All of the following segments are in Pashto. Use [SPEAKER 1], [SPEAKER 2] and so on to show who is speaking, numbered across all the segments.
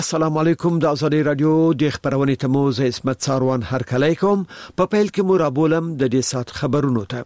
[SPEAKER 1] السلام علیکم د ازادي رادیو د خبرونې تموز اسمت ساروان هر کله کوم په پیل کې مو را بولم د دې سات خبرونو ته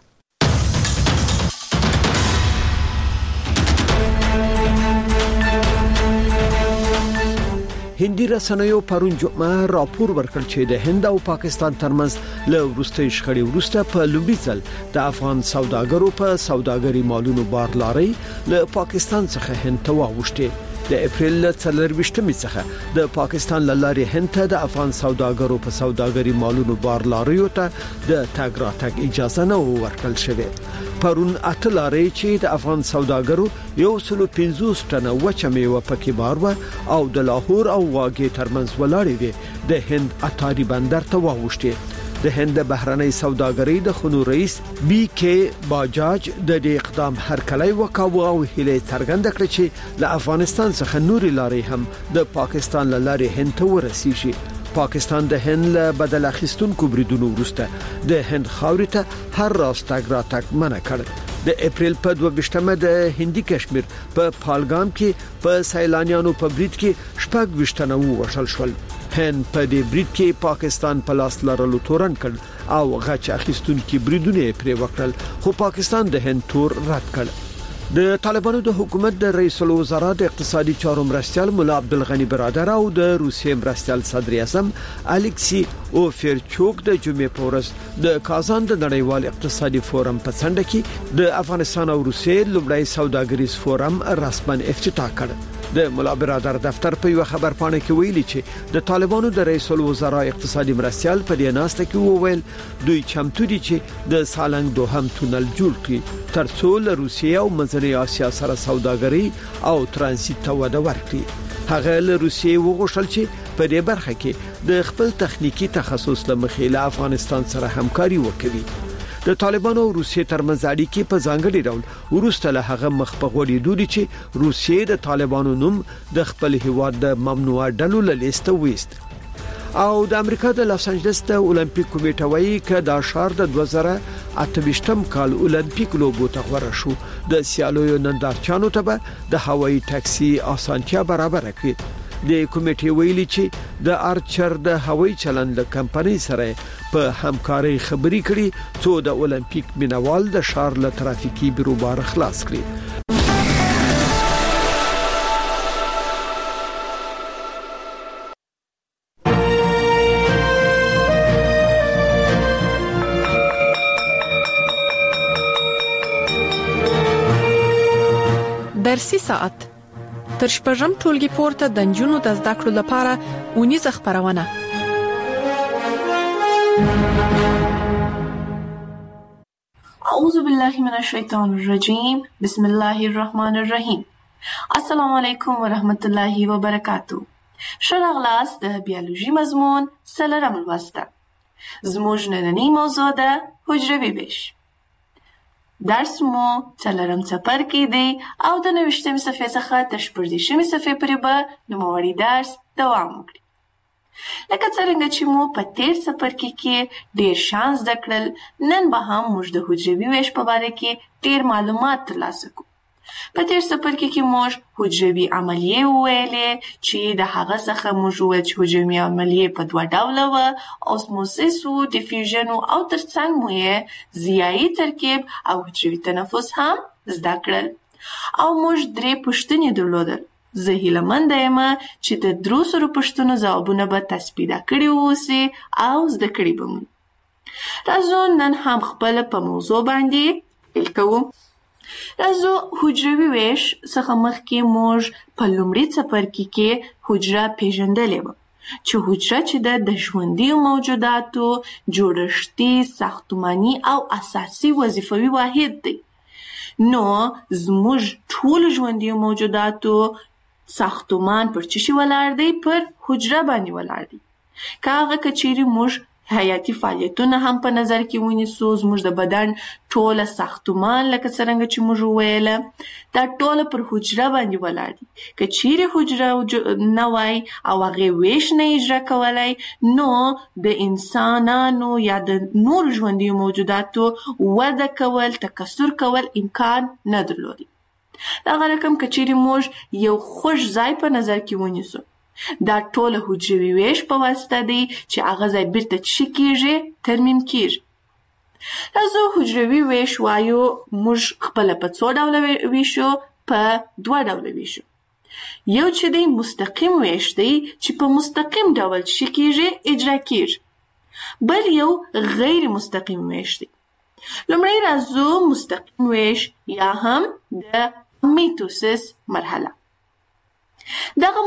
[SPEAKER 1] هندي رسنیو پرون جمعه راپور ورکړ چې د هند او پاکستان ترمنځ له وروستي شخړې وروسته په لومړي ځل د افغان سوداګرو په سوداګري مالونو بار لاري له پاکستان څخه هند ته واوښتې د اپریل 24 څخه د پاکستان لارې هند ته د افغان سوداګرو په سوداګري مالونو بار لاریو ته د تګ راتګ اجازه نه ورکړل شوه پرون اته لارې چې د افغان سوداګرو 150 ټنه وچه میوه پکې بار و او د لاهور او واګې ترمنځ ولاړې وي د هند اتاري بندر ته واوښتې د هند بهرنۍ سوداګرۍ د خونو رئیس بي کې باجاج د دې اقدام هرکلی وکاوه او هیله څرګنده کړه چې له افغانستان څخه نوري لارې هم د پاکستان لارې هند ته ورسیږي پاکستان د هند له بدل اخیستونکو بریدونو وروسته د هند خاورې ته هر راستګ راتګ منع کړ د اپریل په 22مه د هندي کشمیر په پالګام کې په سیلانیانو په برید کې شپږ وشتنه وشل شول هند په دې برید کې پاکستان په لاس لرلو تورن کړ او غچ اخیستونکو بریدونه پرې وکړل خو پاکستان د هند تور رد کړ د طالبانو د حکومت د رئیس الوزرا د اقتصادي چارو مرستیال مولا عبدالغنی برادر او د روسیې مرستیال صدر اعظم الکسی اوفرچوک د جمعې په ورځ د کازان د نړیوال اقتصادي فورم په څنډه کې د افغانستان او روسیې لومړی سوداګریز فورم رسماً افتتاح کړ د مولا برادر دفتر په یو خبر پاڼه کې ویلي چې د طالبانو د رئیس الوزرا اقتصادي مرستیال په دې ناسته کې وویل دوی چمتو دي چې د سالنګ دوهم تونل جوړ کړي ترڅو له روسیې او منځنۍ اسیا سره سوداګري او ترانزیت ته وده ورکړي هغه له روسیې وغوښتل چې په دې برخه کې د خپل تخنیکی تخصص لمخې له افغانستان سره همکاري وکړي د طالبانو او روسیې ترمنځ اړیکې په ځانګړي ډول ورسته له هغه مخ په غوړېدو دي چې روسیې د طالبانو نوم د خپل هیواد د ممنوع ډلو له لیسته وېست او د امریکا د لاس انجلس د اولمپیک کمیټه وايي چې د شهر د 2028م کال اولمپیک لوبو ته غوړه شو د سیالویو نندارچانو ته د هوایي ټاکسي اسانتیا برابر کړي د کمیټې ویلي چې د آرچر د هوایي چلند له کمپنۍ سره په همکاري خبري کړي څو د اولمپیک مینوال د شهر له ترافیکي بیروبار خلاص کړي
[SPEAKER 2] درسي ساعت تر شپږم ټولګي پورته د جنونو د زده کړو لپاره اونیزه خبرونه
[SPEAKER 3] اعوذ بالله من الشیطان الرجیم بسم الله الرحمن الرحیم السلام علیکم ورحمت الله وبرکاتو شراغلاس د بیولوژي مضمون سلرم الوسته زموږ نننی موضوع ده حجروي ویش درس مو څلورم څپرکی دی او د 90مې صفحې څخه تر 14مې صفحې پورې به نوموړی درس دوام وکړي. لکه څرنګه چې مو په تیر څپرکي کې ډیر شان زده کړل، نن به هم موږ د حجروي ویش په باره کې ډیر معلومات ترلاسه کوو. په تیر څپرکي کې موږ حجروي عملیې وویلې چې د هغه څخه موږ وویل چې حجروي عملیې په دوه ډوله وه، اوسموسیس و ډیفیوژن او ترڅنګ مو یې ضیایي ترکیب او حجروي تنفس هم زده کړل او موږ 3 پوښتنې درلودل. زه هیلهمنده یم چې د 300 پوښتنو ځوابونه به تاسو پیدا کړي اوسئ او زده کړي به مو. راځو نن هم خپل په موضوع باندې پیل کوو. راځو حجروي ویش څخه مخکې موږ په لومړي څپرکي کې حجره پیژندلې وه چې حجره چې د ژوندیو موجوداتو جوړښتي، ساختماني او اساسي وظیفوي واحد دی. نو زموږ ټول ژوندیو موجوداتو ساختمان پر څه شي ولاړ دی؟ پر حجره باندې ولاړ دی. که هغه کچیرې موږ حیاتي فعالیتونه هم په نظر کې ونیسو، زموږ د بدن ټوله ساختمان لکه څرنګه چې موږ وویله دا ټوله پر حجره باندې ولاړ دي. که چیرې حجره نه وای او هغې ویش نه اجرا کولی، نو د انسانانو یا د نورو ژوندیو موجوداتو وده کول، تکثر کول امکان نه درلودی. دغه رقم که چیرې موږ یو خوږ ځای په نظر کې ونیسو، دا ټول حجروي ویش په واسطه دی چې هغه ځای بیرته څه کیږي ترمیم کیږي. راځو حجروي ویش وایو موږ خپل په څو ډوله ویشو په 2 ډوله ویشو. یو چې دی مستقیم ویش دی چې په مستقیم ډول څه کیږي اجرا کیږي. بل یو غیر مستقیم ویش دی. لومړی راځو مستقیم ویش یا هم د میتوسیس مرحله. دغه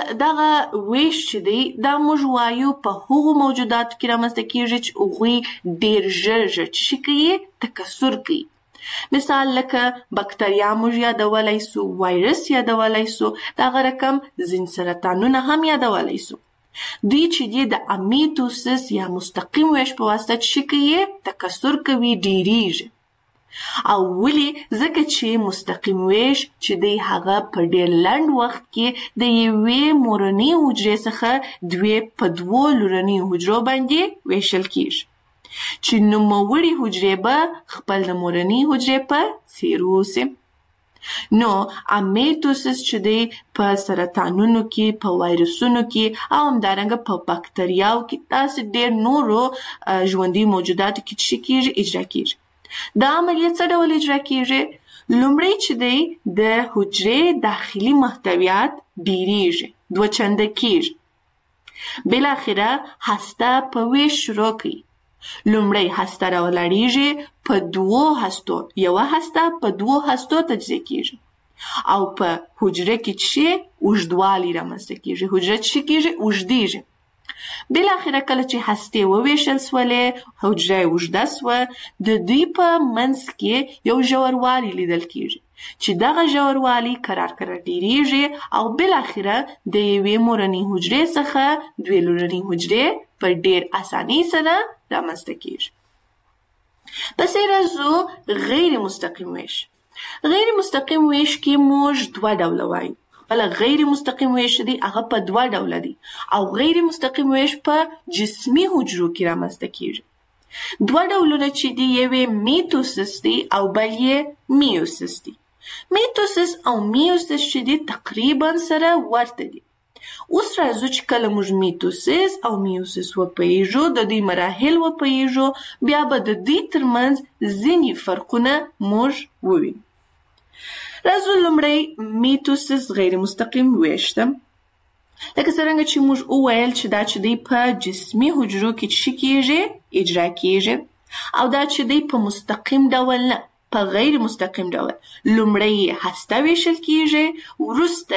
[SPEAKER 3] ویش چې دی دا موږ وایو په هغو موجوداتو کې رامنځته کیږي چې هغوی ډیر ژر څه کوي تکثر کوي. مثال لکه بکتریا موږ یادولی سو، وایرس یادولی سو، دغه رقم ځینې سرطانونه هم یادولی سو. دوی چې دی د میتوسیس یا مستقیم ویش په واسطه څه کوي تکثر کوي، ډیریږي. او ولی ځکه چې مستقیم ویش چې دی هغه په ډیر لنډ وخت کې د یوې مورنۍ حجرې څخه په 2 لورنۍ حجرو باندې ویشل کیږي چې نوموړي حجرې به خپل د مورنۍ حجرې په څیر اوسي. نو میتوسیس چې دی په سرطانونو کې، په وایرسونو کې او همدارنګه په بکتریاو کې داسې ډیر نورو ژوندي موجوداتو کې څه کیږي اجرا کیږي. دا عملیه څه ډول اجرا کیږي؟ لومړی چې دی د حجرې داخلي محتویات ډیریږي، 2 چنده کیږي. بالاخره هسته په ویش شروع کوي. لومړی هسته راولاړیږي په 2 هستو، یوه هسته په 2 هستو تجزیه کیږي او په حجره کې څه اوږدوالی رامنځته کیږي، حجره څه کیږي اوږدیږي. بالاخره کله چې هستې وویشل سولې، حجره اوږده سوه، د دوی په منځ کې یو ژوروالی لیدل کیږي چې دغه ژوروالی کرار ډیریږي او بالاخره د یوې مورنۍ حجرې څخه 2 لورنۍ حجرې په ډیر اسانۍ سره رامنځته کیږي. پسې راځو غیر مستقیم ویش. غیر مستقیم ویش کې موږ 2 ډوله وایو. غیر مستقیم ویش دی هغه په 2 ډوله دی او غیر مستقیم ویش په جسمي حجرو کې رامنځته کیږي. 2 ډولونه چې دی یوې میتوسیس دی او بل یې میوسیس دی. میتوسیس او میوسیس چې دی تقریبا سره ورته دي. اوس راځو چې کله موږ میتوسیس او میوسیس وپیژو، د دوی مراحل وپیژو، بیا به د دوی ترمنځ ځینې فرقونه موږ ووینو. راځو لومړی میتوسیس غیر مستقیم ویش ته. لکه څرنګه چې موږ وویل چې دا چې دی په جسمي حجرو کې څه کیږي اجرا کیږي او دا چې دی په مستقیم ډول نه، په غیر مستقیم ډول. لومړی هسته ویشل کیږي، وروسته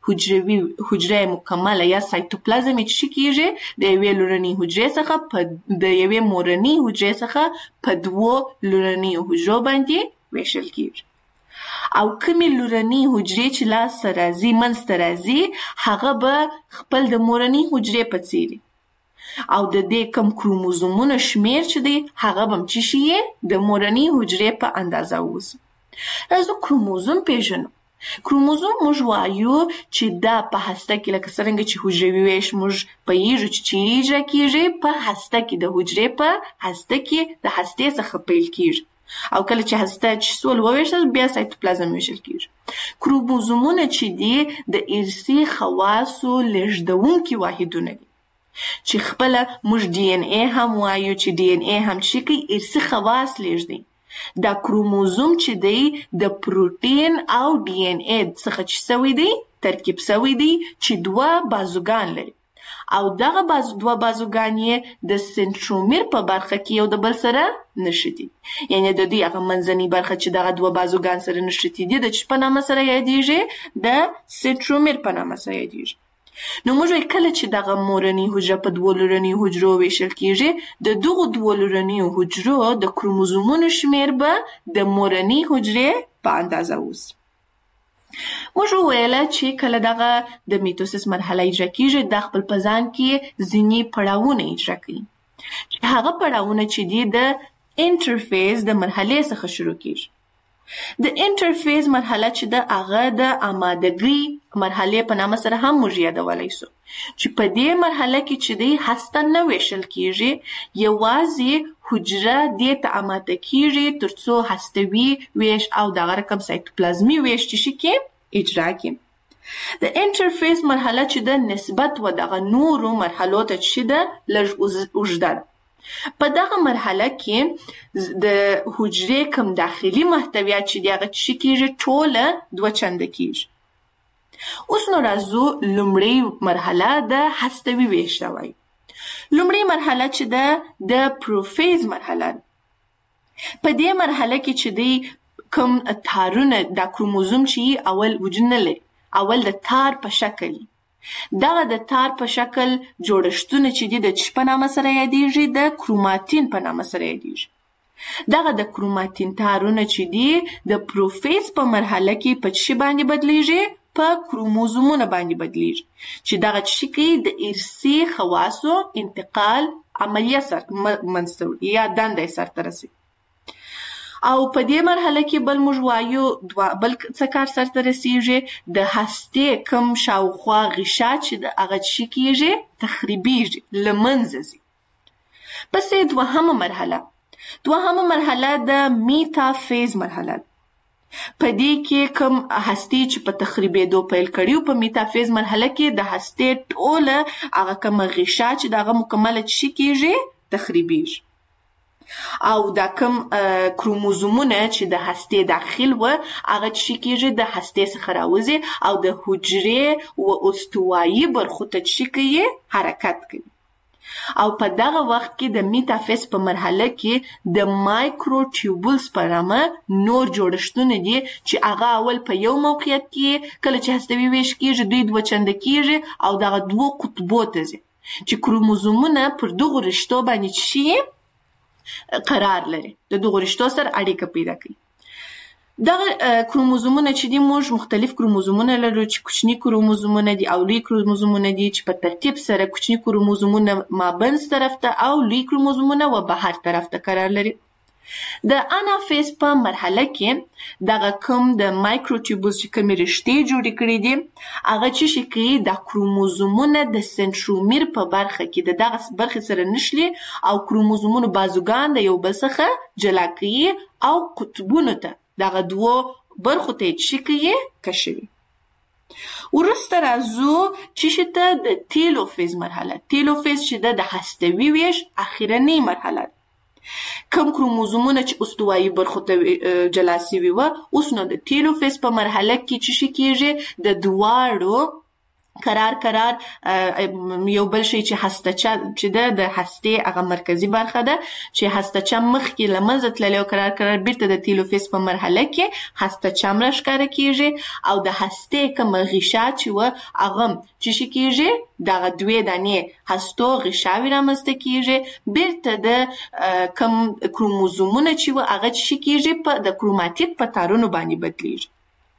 [SPEAKER 3] حجره مکمله یا سایتوپلازم چې کیږي د یوې لورنۍ حجرې څخه د یوې مورنۍ حجرې څخه په 2 لورنۍ حجرو باندې ویشل کیږي. او کومې لورنۍ حجرې چې لاسته راځي، منځته راځي، هغه به خپل د مورنۍ حجرې په څیر او د دې کوم کروموزومونو شمیر چې دی هغه به څه شي د مورنۍ حجرې په اندازه اوسي. راځو کروموزوم پیژنو. کروموزوم موږ وایو چې دا په هسته کې لکه څرنګه چې حجروي ویش موږ پوهیږو چې چیرې اجرا کیږي، په هسته کې د حجرې په هسته کې د هستې څخه پیل کیږي او کله چې هسته چې سول وویشل بیا سایتوپلازم ویشل کیږي. کروموزومونه چې دي د ارثي خواصو لېږدونکي واحدونه دي چې خپله موږ ډي ان اے هم وایو چې ډي ان اے هم څه کوي ارثي خواص لېږدوي. دا کروموزوم چې دی د پروټین او ډي ان اے څخه چې سوی دی ترکیب سوی دی چې 2 بازوګان لري او دغه 2 بازوګان یې د سنترومیر په برخه کې یو د بل سره نښتي، یعنی د دې هغه منځنۍ برخه چې دغه 2 بازوګان سره نښتي دي د چ په نامه سره یادیږي د سنترومیر په نامه سره یادیږي. نو موږ کله چې دغه مورنۍ حجره په 2 لورنۍ حجرو ویشل کیږي، د دغه 2 لورنۍ حجرو د کروموزومونو شمیر به د مورنۍ حجرې په اندازه اوسي. موږ وویل چې کله دغه د میتوسیس مرحله اجرا کیږي د خپل په ځان کې ځینې پړاوونه اجرا کوي. هغه پړاوونه چې دي د انټرفیز د مرحلې څخه شروع کیږي. د انټرفیز مرحله چې د هغه د آمادګۍ مرحلې په نامه سره هم موږ یادولی سو چې په دې مرحله کې چې دی هسته نه ویشل کیږي، یوازې حجره دې ته آماده کیږي ترڅو هستوي ویش او دغه رقم سایتوپلازمي ویش چې شي کې اجرا کړي. د انټرفیس مرحله چې د نسبت و دغه نورو مرحلو ته چې د لږ اوږده ده. په دغه مرحله کې د حجرې کوم داخلي محتویات چې دی هغه چې کېږي ټوله 2 چنده کېږي. اوس نو راځو لومړی مرحله د هستوي ویش ته وایي. لومړی مرحله چې ده د پروفیز مرحله ده. په دې مرحله کې چې دی کوم تارونه د کروموزوم چې اول وجود نه لري، اول د تار په شکل دغه د تار په شکل جوړښتونه چې دي د چی په نامه سره یادیږي؟ د کروماتین په نامه سره یادیږي. دغه د کروماتین تارونه چې دي د پروفیز په مرحله کې په چی باندې بدلیږي؟ په کروموزومونه باندې بدلیږي چې دغه چی کوي د ارثي خواصو انتقال عملیه منځته وړي یا دنده سرته رسوي. او په دې مرحله کې بل موږ وایو بل څه کار سرته رسیږي؟ د هستې کوم شاوخوا غشا چې د هغه چی کېږي تخریبیږي، له منځه ځي. پسې دوهمه مرحله د میتافیز مرحله ده. په دې کې کوم هستې چې په تخریبېدو پیل کړي په میتافیز مرحله کې د هستې ټوله هغه کومه غشا چې دغه مکمله چی کېږي تخریبیږي. او دا کوم کروموزومونه چې د هستې داخل و هغه چی کېږي د هستې څخه راوځي او د حجرې و استوایي برخو ته چی کوي؟ حرکت کوي. او په دغه وخت کې د میتافیز په مرحله کې د مایکروټیوبولز په نامه نور جوړښتونه دي چې هغه اول په یو موقعیت کې کله چې هستوي ویش کېږي دوی 2 چنده کېږي او دغه 2 قطبو ته ځي چې کروموزومونه پر دغو رشتو باندې شي قرار لري، د دغو رشتو سره اړیکه پیدا کوي. دغه کروموزومونه چې دي موږ مختلف کروموزومونه لرو چې کوچني کروموزومونه دي او لوی کروموزومونه دي چې په ترتیب سره کوچني کروموزومونه مابینځ طرف ته او لوی کروموزومونه و بهر طرف ته قرار لري. د انافیز په مرحله کې دغه کوم د مایکروټیوبولز چې کومې رشتې جوړې کړي دي هغه چې شي کوي د کروموزومونه د سنترومیر په برخه کې د دغه برخې سره نښلي او کروموزومونو بازوګان د یو بل څخه جلا کوي او قطبونو ته دغه 2 برخو ته چی کوي کشوي. وروسته راځو چې ته د تیلوفیز مرحله. تیلوفیز چې د هستوي ویش اخرنۍ مرحله ده. کوم کروموزومونه چې استوایي برخو ته جلا سوي وه اوس نو د تیلوفیز په مرحله کې چې کېږي د دواړو قرار یو بل شي چې هستچه چې د هستې هغه مرکزی برخه ده چې هستچه مخکې له منځه تللی او قرار بیرته د تیلوفیز په مرحله کې هستچه راښکاره کېږي او د هستې کومه غشا چې وه هغه چې کېږي دغه 2 دانې هستو غشاوې رامنځته کېږي بیرته د کوم کروموزومونه چې وه هغه چې کېږي د کروماتید په تارونو باندې بدلیږي.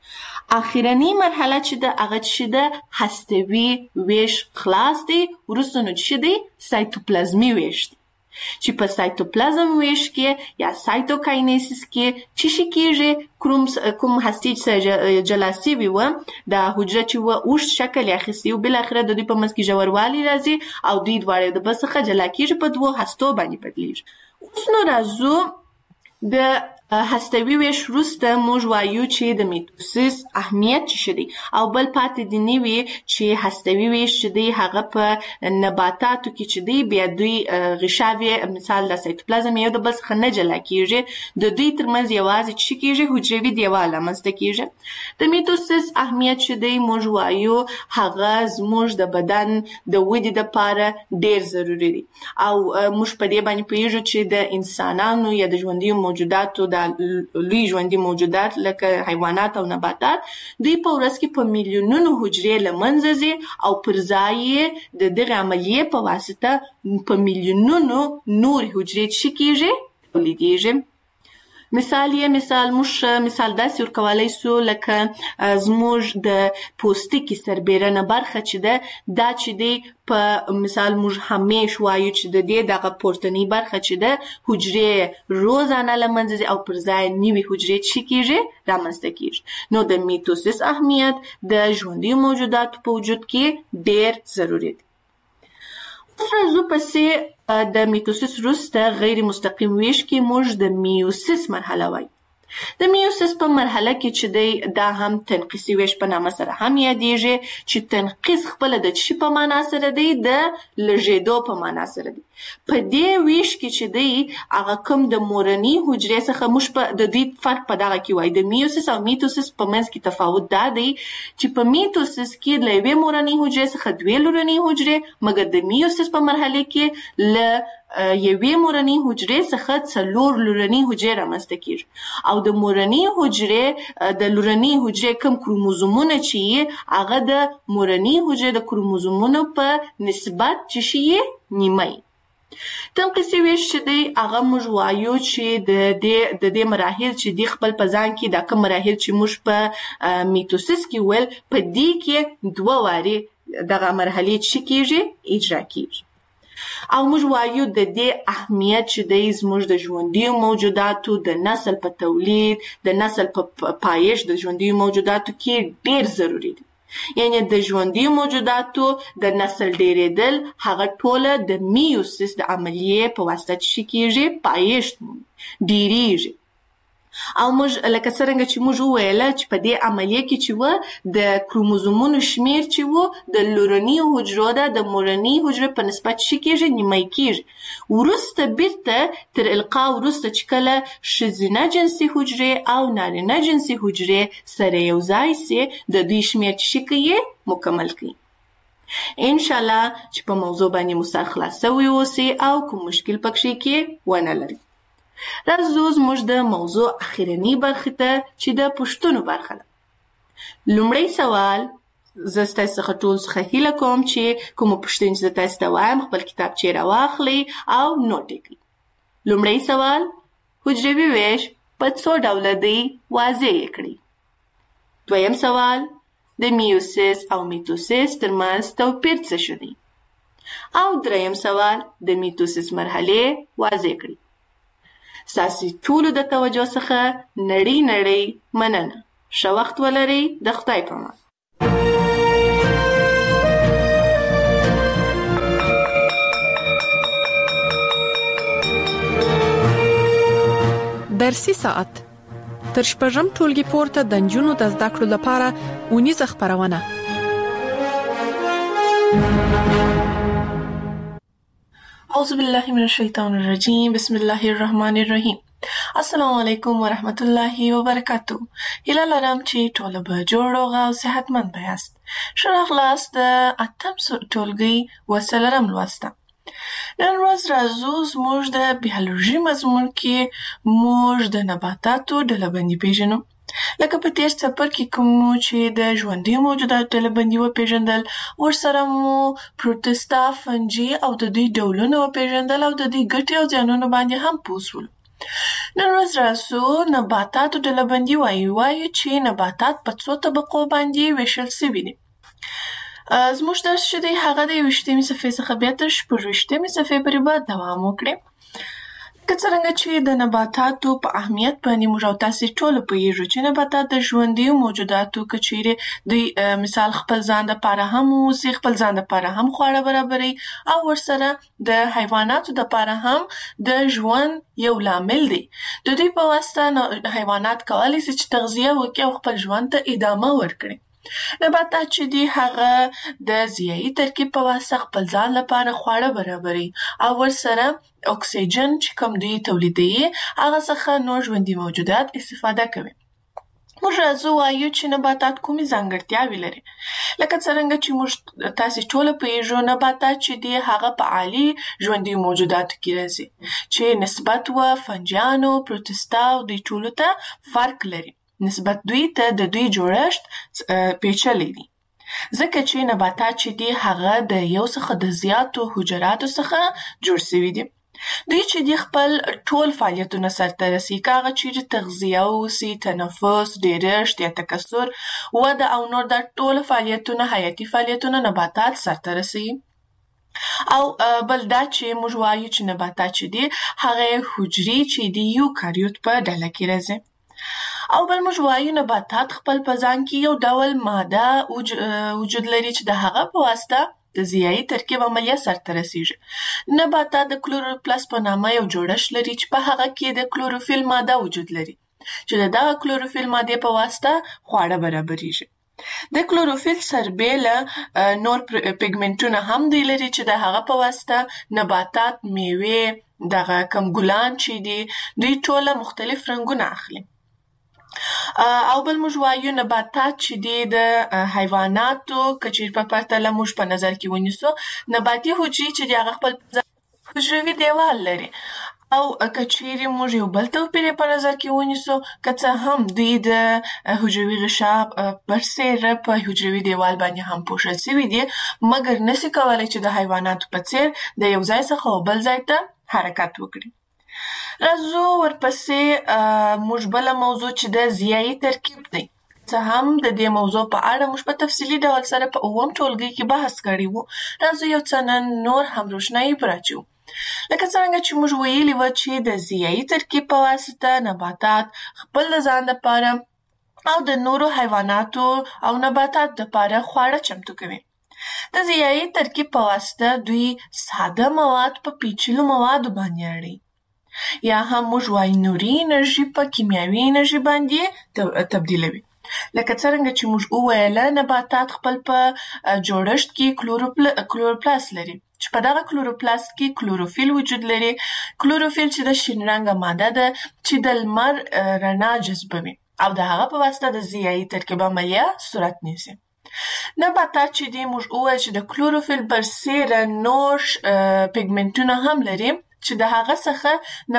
[SPEAKER 3] اخرنۍ مرحله چې د هغه چې د هستوي ویش خلاص دی. وروسته نو چې دی سایتوپلازمي ویش دی چې په سایتوپلازم ویش کې یا سایتوکاینیسیس کې چې کېږي کوم هستې چې جلا سوي وه د حجره چې وه اوږد شکل یې اخیستی و بالاخره د دوی په منځ کې ژوروالی راځي او دوی دواړه د بل څخه جلا کېږي په 2 هستو باندې بدلیږي. اوس نو راځو د هستوي ویش وروسته موږ وایو چې د میتوسیس اهمیت څه دی او بل پاتې دی نوي چې هستوي ویش چې دی هغه په نباتاتو کې چې دی بیا دوی غشاوې مثال د سایتوپلازم یو د بل څخه نه جلا کېږي د دوی ترمنځ یوازې څه کېږي حجروي دیوال رامنځته کېږي. د میتوسیس اهمیت چې دی موږ وایو هغه زموږ د بدن د ودې دپاره ډېر ضروري دی او موږ په دې باندې پوهېږو چې د انسانانو یا د ژوندیو موجوداتو لوی ژوندي موجودات لکه حیوانات او نباتات دوی په ورځ کې په میلیونونو حجرې له منځه ځي او پر ځای یې د دغې عملیې په واسطه په میلیونونو نورې حجرې چې کېږي تولیدېږي. مثال موږ مثال داسې ورکولی سو لکه زموږ د پوستکي سربیرنه برخه چې ده دا چې دی په مثال موږ همیش وایو چې د دې دغه پورتنۍ برخه چې ده حجرې روزانه له منځه ځي او پر ځای نوي حجرې چې کېږي رامنځته کېږي. نو د میتوسیس اهمیت د ژوندیو موجوداتو په وجود کې ډېر ضروري دی. اوس راځو پسې د میتوسیس وروسته غیر مستقیم ویش کې موږ د میوسیس مرحله وایو. د میوسس په مرحله کې چې دی دا هم تنقیصي ویش په نامه سره هم یادیږي چې تنقیص خپل د چی په معنا سره دی د لږېدو په معنا سره دی. په دې ویش کې چې دی هغه کوم د مورني حجرې څخه موږ په د دې فرق په دغه کې وایي د میوسس او میتوسس په منځ کې تفاوت دا دی چې په میتوسس کې له یوې مورني حجرې څخه دوې لورني حجرې مګر د میوسس په مرحله کې له یوې مورني حجرې څخه څلور لورني حجرې رامنځته کیږي او د مورني حجرې د لورني حجرې کوم کروموزومونه چې هغه د مورني حجرې د کروموزومونو په نسبت چې شي نیمه. تنقیصي ویش چې دی هغه موږ وایو چې د دې مراحل چې دی خپل په ځان کې دا کوم مراحل چې موږ په میتوسس کې ول په دې کې دوه واري دغه مرحلې چې کیږي اجرا کیږي او موږ وایو د دې اهمیت چې دی زموږ د ژوندیو موجوداتو د نسل په تولید د نسل په پایش د ژوندیو موجوداتو کې ډیر ضروری دی. یعنی د ژوندیو موجوداتو د نسل ډیریدل هغه ټوله د میوسس د عملیې په واسطه چې کیږي پایش ډیریږي او موږ لکه څرنګه چې موږ وویل چې په دې عملیه کې چې و د کروموزومونو شمیر چې و د لورني حجرو د مورني حجرې په نسبت چې کیږي نیمه کیږي وروسته بیرته تر القا وروسته چې کله ښځینه جنسي حجرې او نارینه جنسي حجرې سره یو ځای سي د دوی شمیر چې کوي مکمل کوي. انشاءالله چې په موضوع باندې مو سر خلاص شوی اوسي او کوم مشکل پکې کې ونه لري. راځو زموږ د موضوع اخرنی برخه ته چې د پوښتنو برخه ده. لومړی سوال زه ستاسو څخه ټول څخه هیله کوم چې کوم پوښتنې زه تاسو ته وایم خپل کتابچې راواخلئ او نوټ یې کړئ. لومړی سوال حجروي ویش په څو ډوله دی واضح یې کړئ. دویم سوال د میوسس او میتوسس ترمنځ توپیر څه شو دی او دریم سوال د میتوسس مرحله واضح کړئ. ستاسو ټولو د توجه څخه نړۍ مننه. ښه وخت ولرئ. د خدای په امان.
[SPEAKER 2] درسي ساعت تر شپږم ټولګي پورته د نجونو د زده کړو لپاره اونیزه خپرونه.
[SPEAKER 3] اعوذ بالله من الشیطان الرجیم. بسم الله الرحمن الرحیم. السلام علیکم ورحمت الله وبرکاتو. هیله لرم چې ټول به جوړ او صحتمند یاست. ښه راغلاست د اتم ټولګي وسلرم لوسته. نن ورځ راځو زموږ د بیولوژي مضمون کې موږ د نباتاتو ډلبندي پیژنو. لکه په تیر څپرکي کې کوم چې د ژوندیو موجوداتو ډلبندي وپیژندل ورسره مو پروتستا فنجي او د دوی ډولونه وپیژندل او د دوی ګټې او زیانونه باندې هم پوه شولو. نن ورځ راځو نباتاتو ډلبندي وایو چې نباتات په څو طبقو باندې ویشل شوي دي. زموږ درس چې دی هغه د 21مې صفحې څخه بیا تر 26مې صفحې پورې به دوام وکړي. که څرنګه چې د نباتاتو په اهمیت باندې موږ او تاسو ټول پوهیږو چې نباتات د ژوندیو موجوداتو که چیرې دوی مثال خپل ځان دپاره هم اوسي خپل ځان دپاره هم خواړه برابروي او ورسره د حیواناتو دپاره هم د ژوند یو لامل دی. د دوی په واسطه حیوانات کولی شي چې تغذیه وکړي او خپل ژوند ته ادامه ورکړي. نباتات چې دي هغه د ضیایي ترکیب په واسطه خپل ځان لپاره خواړه برابروي او ورسره اکسیجن چې کوم دوی تولیدوي هغه څخه نور ژوندي موجودات استفاده کوي. موږ راځو وایو چې نباتات کومې ځانګړتیاوې لري. لکه څرنګه چې موږ تاسې ټوله پوهیږو نباتات چې دي هغه په عالي ژوندي موجوداتو کې راځي چې نسبت و فنجیانو پروتستا او دوی ټولو ته فرق لري. نسبت دوی ته د دوی جوړښت پیچلی دی ځکه چې نباتات چې دي هغه د یو څخه د زیاتو حجراتو څخه جوړ شوي دي. دوی چې دي خپل ټول فعالیتونه سرته رسوي که هغه چیرې تغذیه اوسي تنفس ډیرښت یا تکثر وده او نور دا ټول فعالیتونه حیاتي فعالیتونه نباتات سرته رسوي. او بل دا چې موږ وایو چې نباتات چې دي هغه حجرې چې دي یوکاریوت په ډله کې راځي. او بل موږ وایو نباتات خپل په ځان کې یو ډول ماده وجود لري چې د هغه په واسطه د ضیایي ترکیب عملیه سرته رسیږي. نباتات د کلوروپلاست په نامه یو جوړښت لري چې په هغه کې د کلوروفیل ماده وجود لري. چې دغه کلوروفیل ماده په واسطه خواړه برابرېږي. د کلوروفیل سربېله نور پیګمنټونه هم دی لري چې د هغه په واسطه نباتات، میوې، دغه کم ګلان چې دي دوی ټوله مختلف رنګونه اخلي. او بل موږ وایو نباتات چې دي د حیواناتو که چیرې په پرتله موږ په نظر کې ونیسو، نباتي حجرې چې دي هغه خپل حجروي دیوال لري. او که چیرې موږ یو بل توپیر په نظر کې ونیسو، که څه هم دوی د حجروي غشا برسېره په حجروي دیوال باندې هم پوښل شوي دي، مګر نشي کولی چې د حیواناتو په څېر د یو ځای څخه بل ځای ته حرکت وکړي. راځو ورپسې موږ بله موضوع چې د ضیایي ترکیب دی. څه هم د دې موضوع په اړه موږ په تفصیلي ډول سره په 9 ټولګي کې بحث کړی وو. راځو یو څه نن نور هم روښنایي پرې اچوو. لکه څرنګه چې موږ ویلي وو چې د ضیایي ترکیب په واسطه نباتات خپل د ځان لپاره او د نورو حیواناتو او نباتاتو لپاره خواړه چمتو کوي. د ضیایي ترکیب په واسطه دوی ساده مواد په پیچلو موادو باندې اړوي، یا هم موږ وایو نوري انرژي په کیمیاوي انرژي باندې تبدیلوي. لکه څرنګه چې موږ وویله نباتات خپل په جوړښت کې کلوروپلاست لري، چې په دغه کلوروپلاست کې کلوروفیل وجود لري. کلوروفیل چې د شین رنګه ماده ده چې د لمر رڼا جذبوي او د هغه په واسطه د ضیایي ترکیب عملیه صورت نیسي. نباتات چې دي موږ وویل چې د کلوروفیل برسېره نور پیګمنټونه هم لري چې د هغه څخه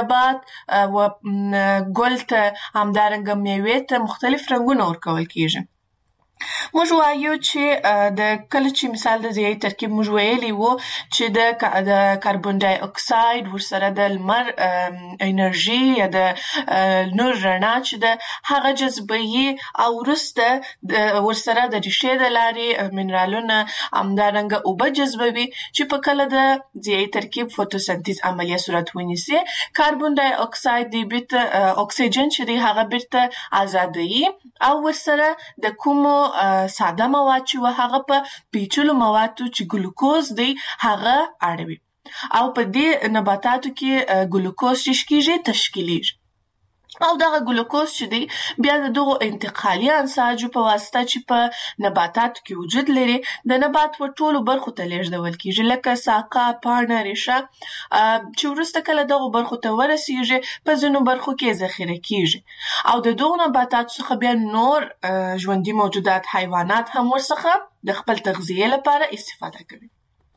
[SPEAKER 3] نبات ګل ته همدارنګه میوې ته مختلف رنګونه ورکول کېږي. موږ وایو چې د کله چې مثال د ضیایي ترکیب موږ ویلي وو چې د کاربن ډای اکساید ورسره د لمر انرژي یا د نور رڼا چې ده هغه جذبوي او وروسته ورسره د ریښې د لارې منرالونه همدارنګه اوبه جذبوي چې په کله د ضیایي ترکیب فوتوسنتیز عملیه صورت ونیسي. کاربن ډای اکساید دی بیرته اکسیجن چې دی هغه بیرته ازادوي او ورسره د کومو ساده مواد چې هغه په پیچلو موادو چې ګلوکوز دی هغه اړوي او په دې نباتاتو کې ګلوکوز چې تشکیلیږي. او دغه ګلوکوز چې دی بیا د دغو انتقالي انساجو په واسطه چې په نباتاتو کې وجود لري د نبات په ټولو برخو ته لیږدول کېږي، لکه ساقه، پاڼه، ریښه، چې وروسته کله دغو برخو ته ورسیږي په ځینو برخو کې ذخیره کېږي او د دغو نباتاتو څخه بیا نور ژوندي موجودات حیوانات هم ورڅخه د خپل تغذیې لپاره استفاده کوي.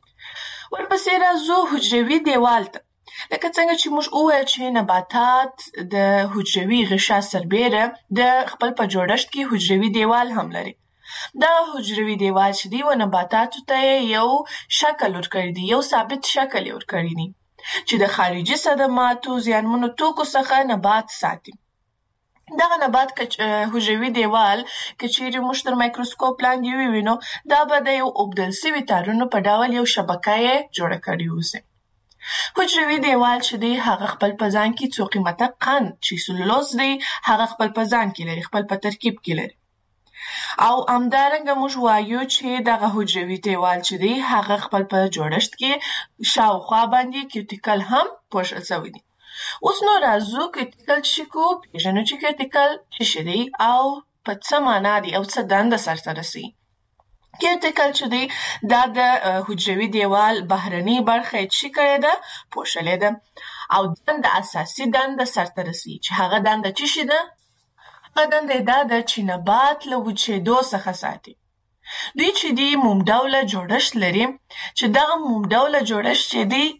[SPEAKER 3] ورپسې راځو حجروي دیوال ته. لکه څنګه چې موږ وویل چې نباتات د حجروي غشا سربېره د خپل په جوړښت کې حجروي دیوال هم لري. دا حجروي دیوال چې دی و نباتاتو ته یو شکل ورکړی دی، یو ثابت شکل یې ورکړی دی چې د خارجي صدماتو زیانمنو توکو څخه نبات ساتي. دغه نبات حجروي دیوال که چیرې موږ تر مایکروسکوپ لاندې ووینو دا به د یو اوبدل سوي تارونو په ډول یو شبکه یې جوړه کړې اوسي. حجروي دیوال چې دی هغه خپل په ځان کې څو قیمته قند چې سلولوز دی هغه خپل په ځان کې لري، خپل په ترکیب کې لري. او همدارنګه موږ وایو چې دغه حجروي دیوال چې دی هغه خپل په جوړښت کې شاوخوا باندې کیوټیکل هم پوښل شوی دی. اوس نو راځو کیوټیکل چې کو پیژنو چې کیوټیکل څه دی او په څه معنا دی او څه دنده سرته رسوي. کیوټیکل چې دی دا د حجروي دیوال بهرنۍ برخه یې څه کړې ده پوښلې ده او دنده اساسي دنده سرته رسوي چې هغه دنده څه ده؟ هغه دنده دا ده چې نبات له وچېدو څخه ساتي. دوی چې دی موم ډوله جوړښت لري چې دغه موم ډوله جوړښت چې دی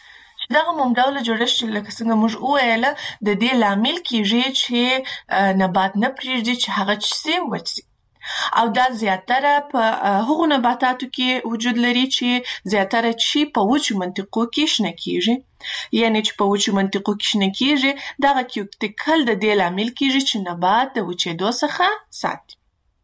[SPEAKER 3] لکه څنګه موږ وویله د دې لامل کېږي چې نبات نه پرېږدي چې هغه څه وچ سي. او دا زیاتره په هغو نباتاتو کې وجود لري چې زیاتره چې په وچو منطقو کې شنه کېږي، یعنی چې په وچو منطقو کې شنه کېږي دغه کیوټیکل د دې لامل کېږي چې نبات د وچېدو څخه ساتي.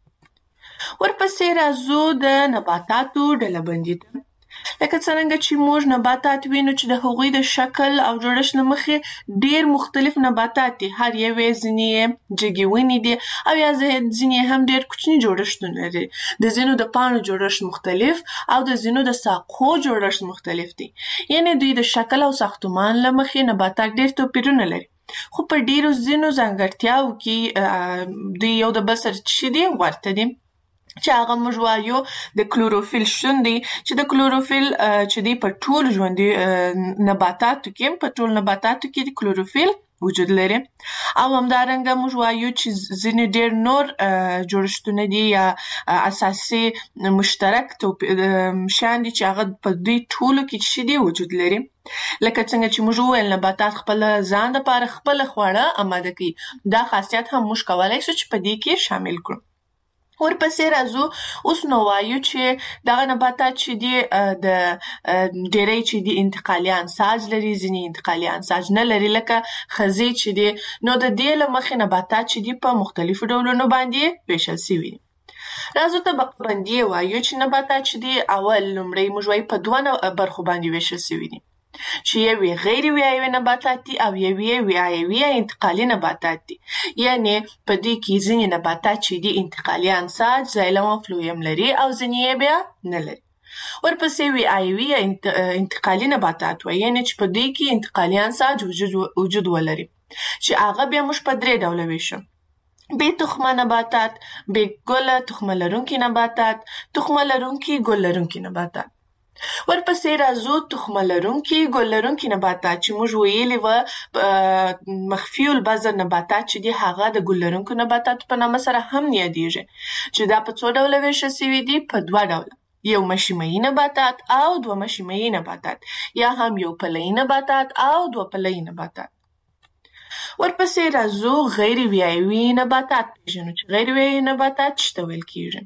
[SPEAKER 3] ورپسې راځو د نباتاتو ډلبندي ته. لکه څرنګه چې موږ نباتات وینو چې د هغوی د شکل او جوړښت له مخې ډېر مختلف نباتات دي، هر یو یې ځینې جګې ونې دي او یا ځینې هم ډېر کوچني جوړښتونه لري. د ځینو د پاڼو جوړښت مختلف او د ځینو د ساقو جوړښت مختلف دی، یعنې دوی د شکل او ساختمان له مخې نباتات ډېر توپیرونه لري. خو په ډیرو ځینو ځانګړتیاو کې دوی یو د بل سره چې دي ورته دي، چې هغه موږ وایو د کلوروفیل شتون دی، چې د کلوروفیل چې دی په ټولو ژوندي نباتاتو کې د کلوروفیل وجود لري. او همدارنګه موږ وایو چې ځینې ډېر نور جوړښتونه دي یا اساسي مشترک شیان دي چې هغه په دوی ټولو کې چې دي وجود لري. لکه څنګه چې موږ وویل نباتات خپل ځان دپاره خپل خواړه آماده کوي، دا خاصیت هم موږ کولی شو چې په دې کې شامل کړو. ورپسې راځو، اوس نو وایو چې دغه نباتات چې دي د ډېری چې دي انتقالي انساج لري، ځینې انتقالي انساج نه لري، لکه خزې چې دي. نو د دې له مخې نباتات چې دي په مختلفو ډولونو باندې ویشل سوي دي. راځو طبقه بندي وایو چې نباتات چې دي لومړی موږ وایو په دوه برخو باندې ویشل سوي دي، چې یوې غیر ویایوي نباتات دي او یوې ویایوي انتقالي نباتات دي. یعنی په دې کې ځینې نباتات چې دي انتقالي انساج زایلم او فلویم لري او ځینې یې بیا نه لري. ورپسې ویایوي انتقالي نباتات وایي، یعنی چې په دې کې انتقالي انساج وجود ولري، چې هغه بیا موږ په 3 ډوله ویشو: بې تخمه نباتات، بې ګله تخمه لرونکي نباتات، تخمه لرونکي ګل لرونکي نباتات. ورپسې راځو تخمه لرونکي ګل لرونکي نباتات، چې موږ ویلي وه مخفي البذر نباتات چې دي هغه د ګل لرونکو نباتاتو په نامه سره هم یادیږي، چې دا په څو ډوله ویشل سوي دي؟ په 2 ډوله: یو مشیمه‌یي نباتات او 2 مشیمه‌یي نباتات، یا هم یو پله‌یي نباتات او 2 پله‌یي نباتات. ورپسې راځو غیر ویایوي نباتات پیژنو، چې غیر ویایوي نباتات څه ته ویل کیږي؟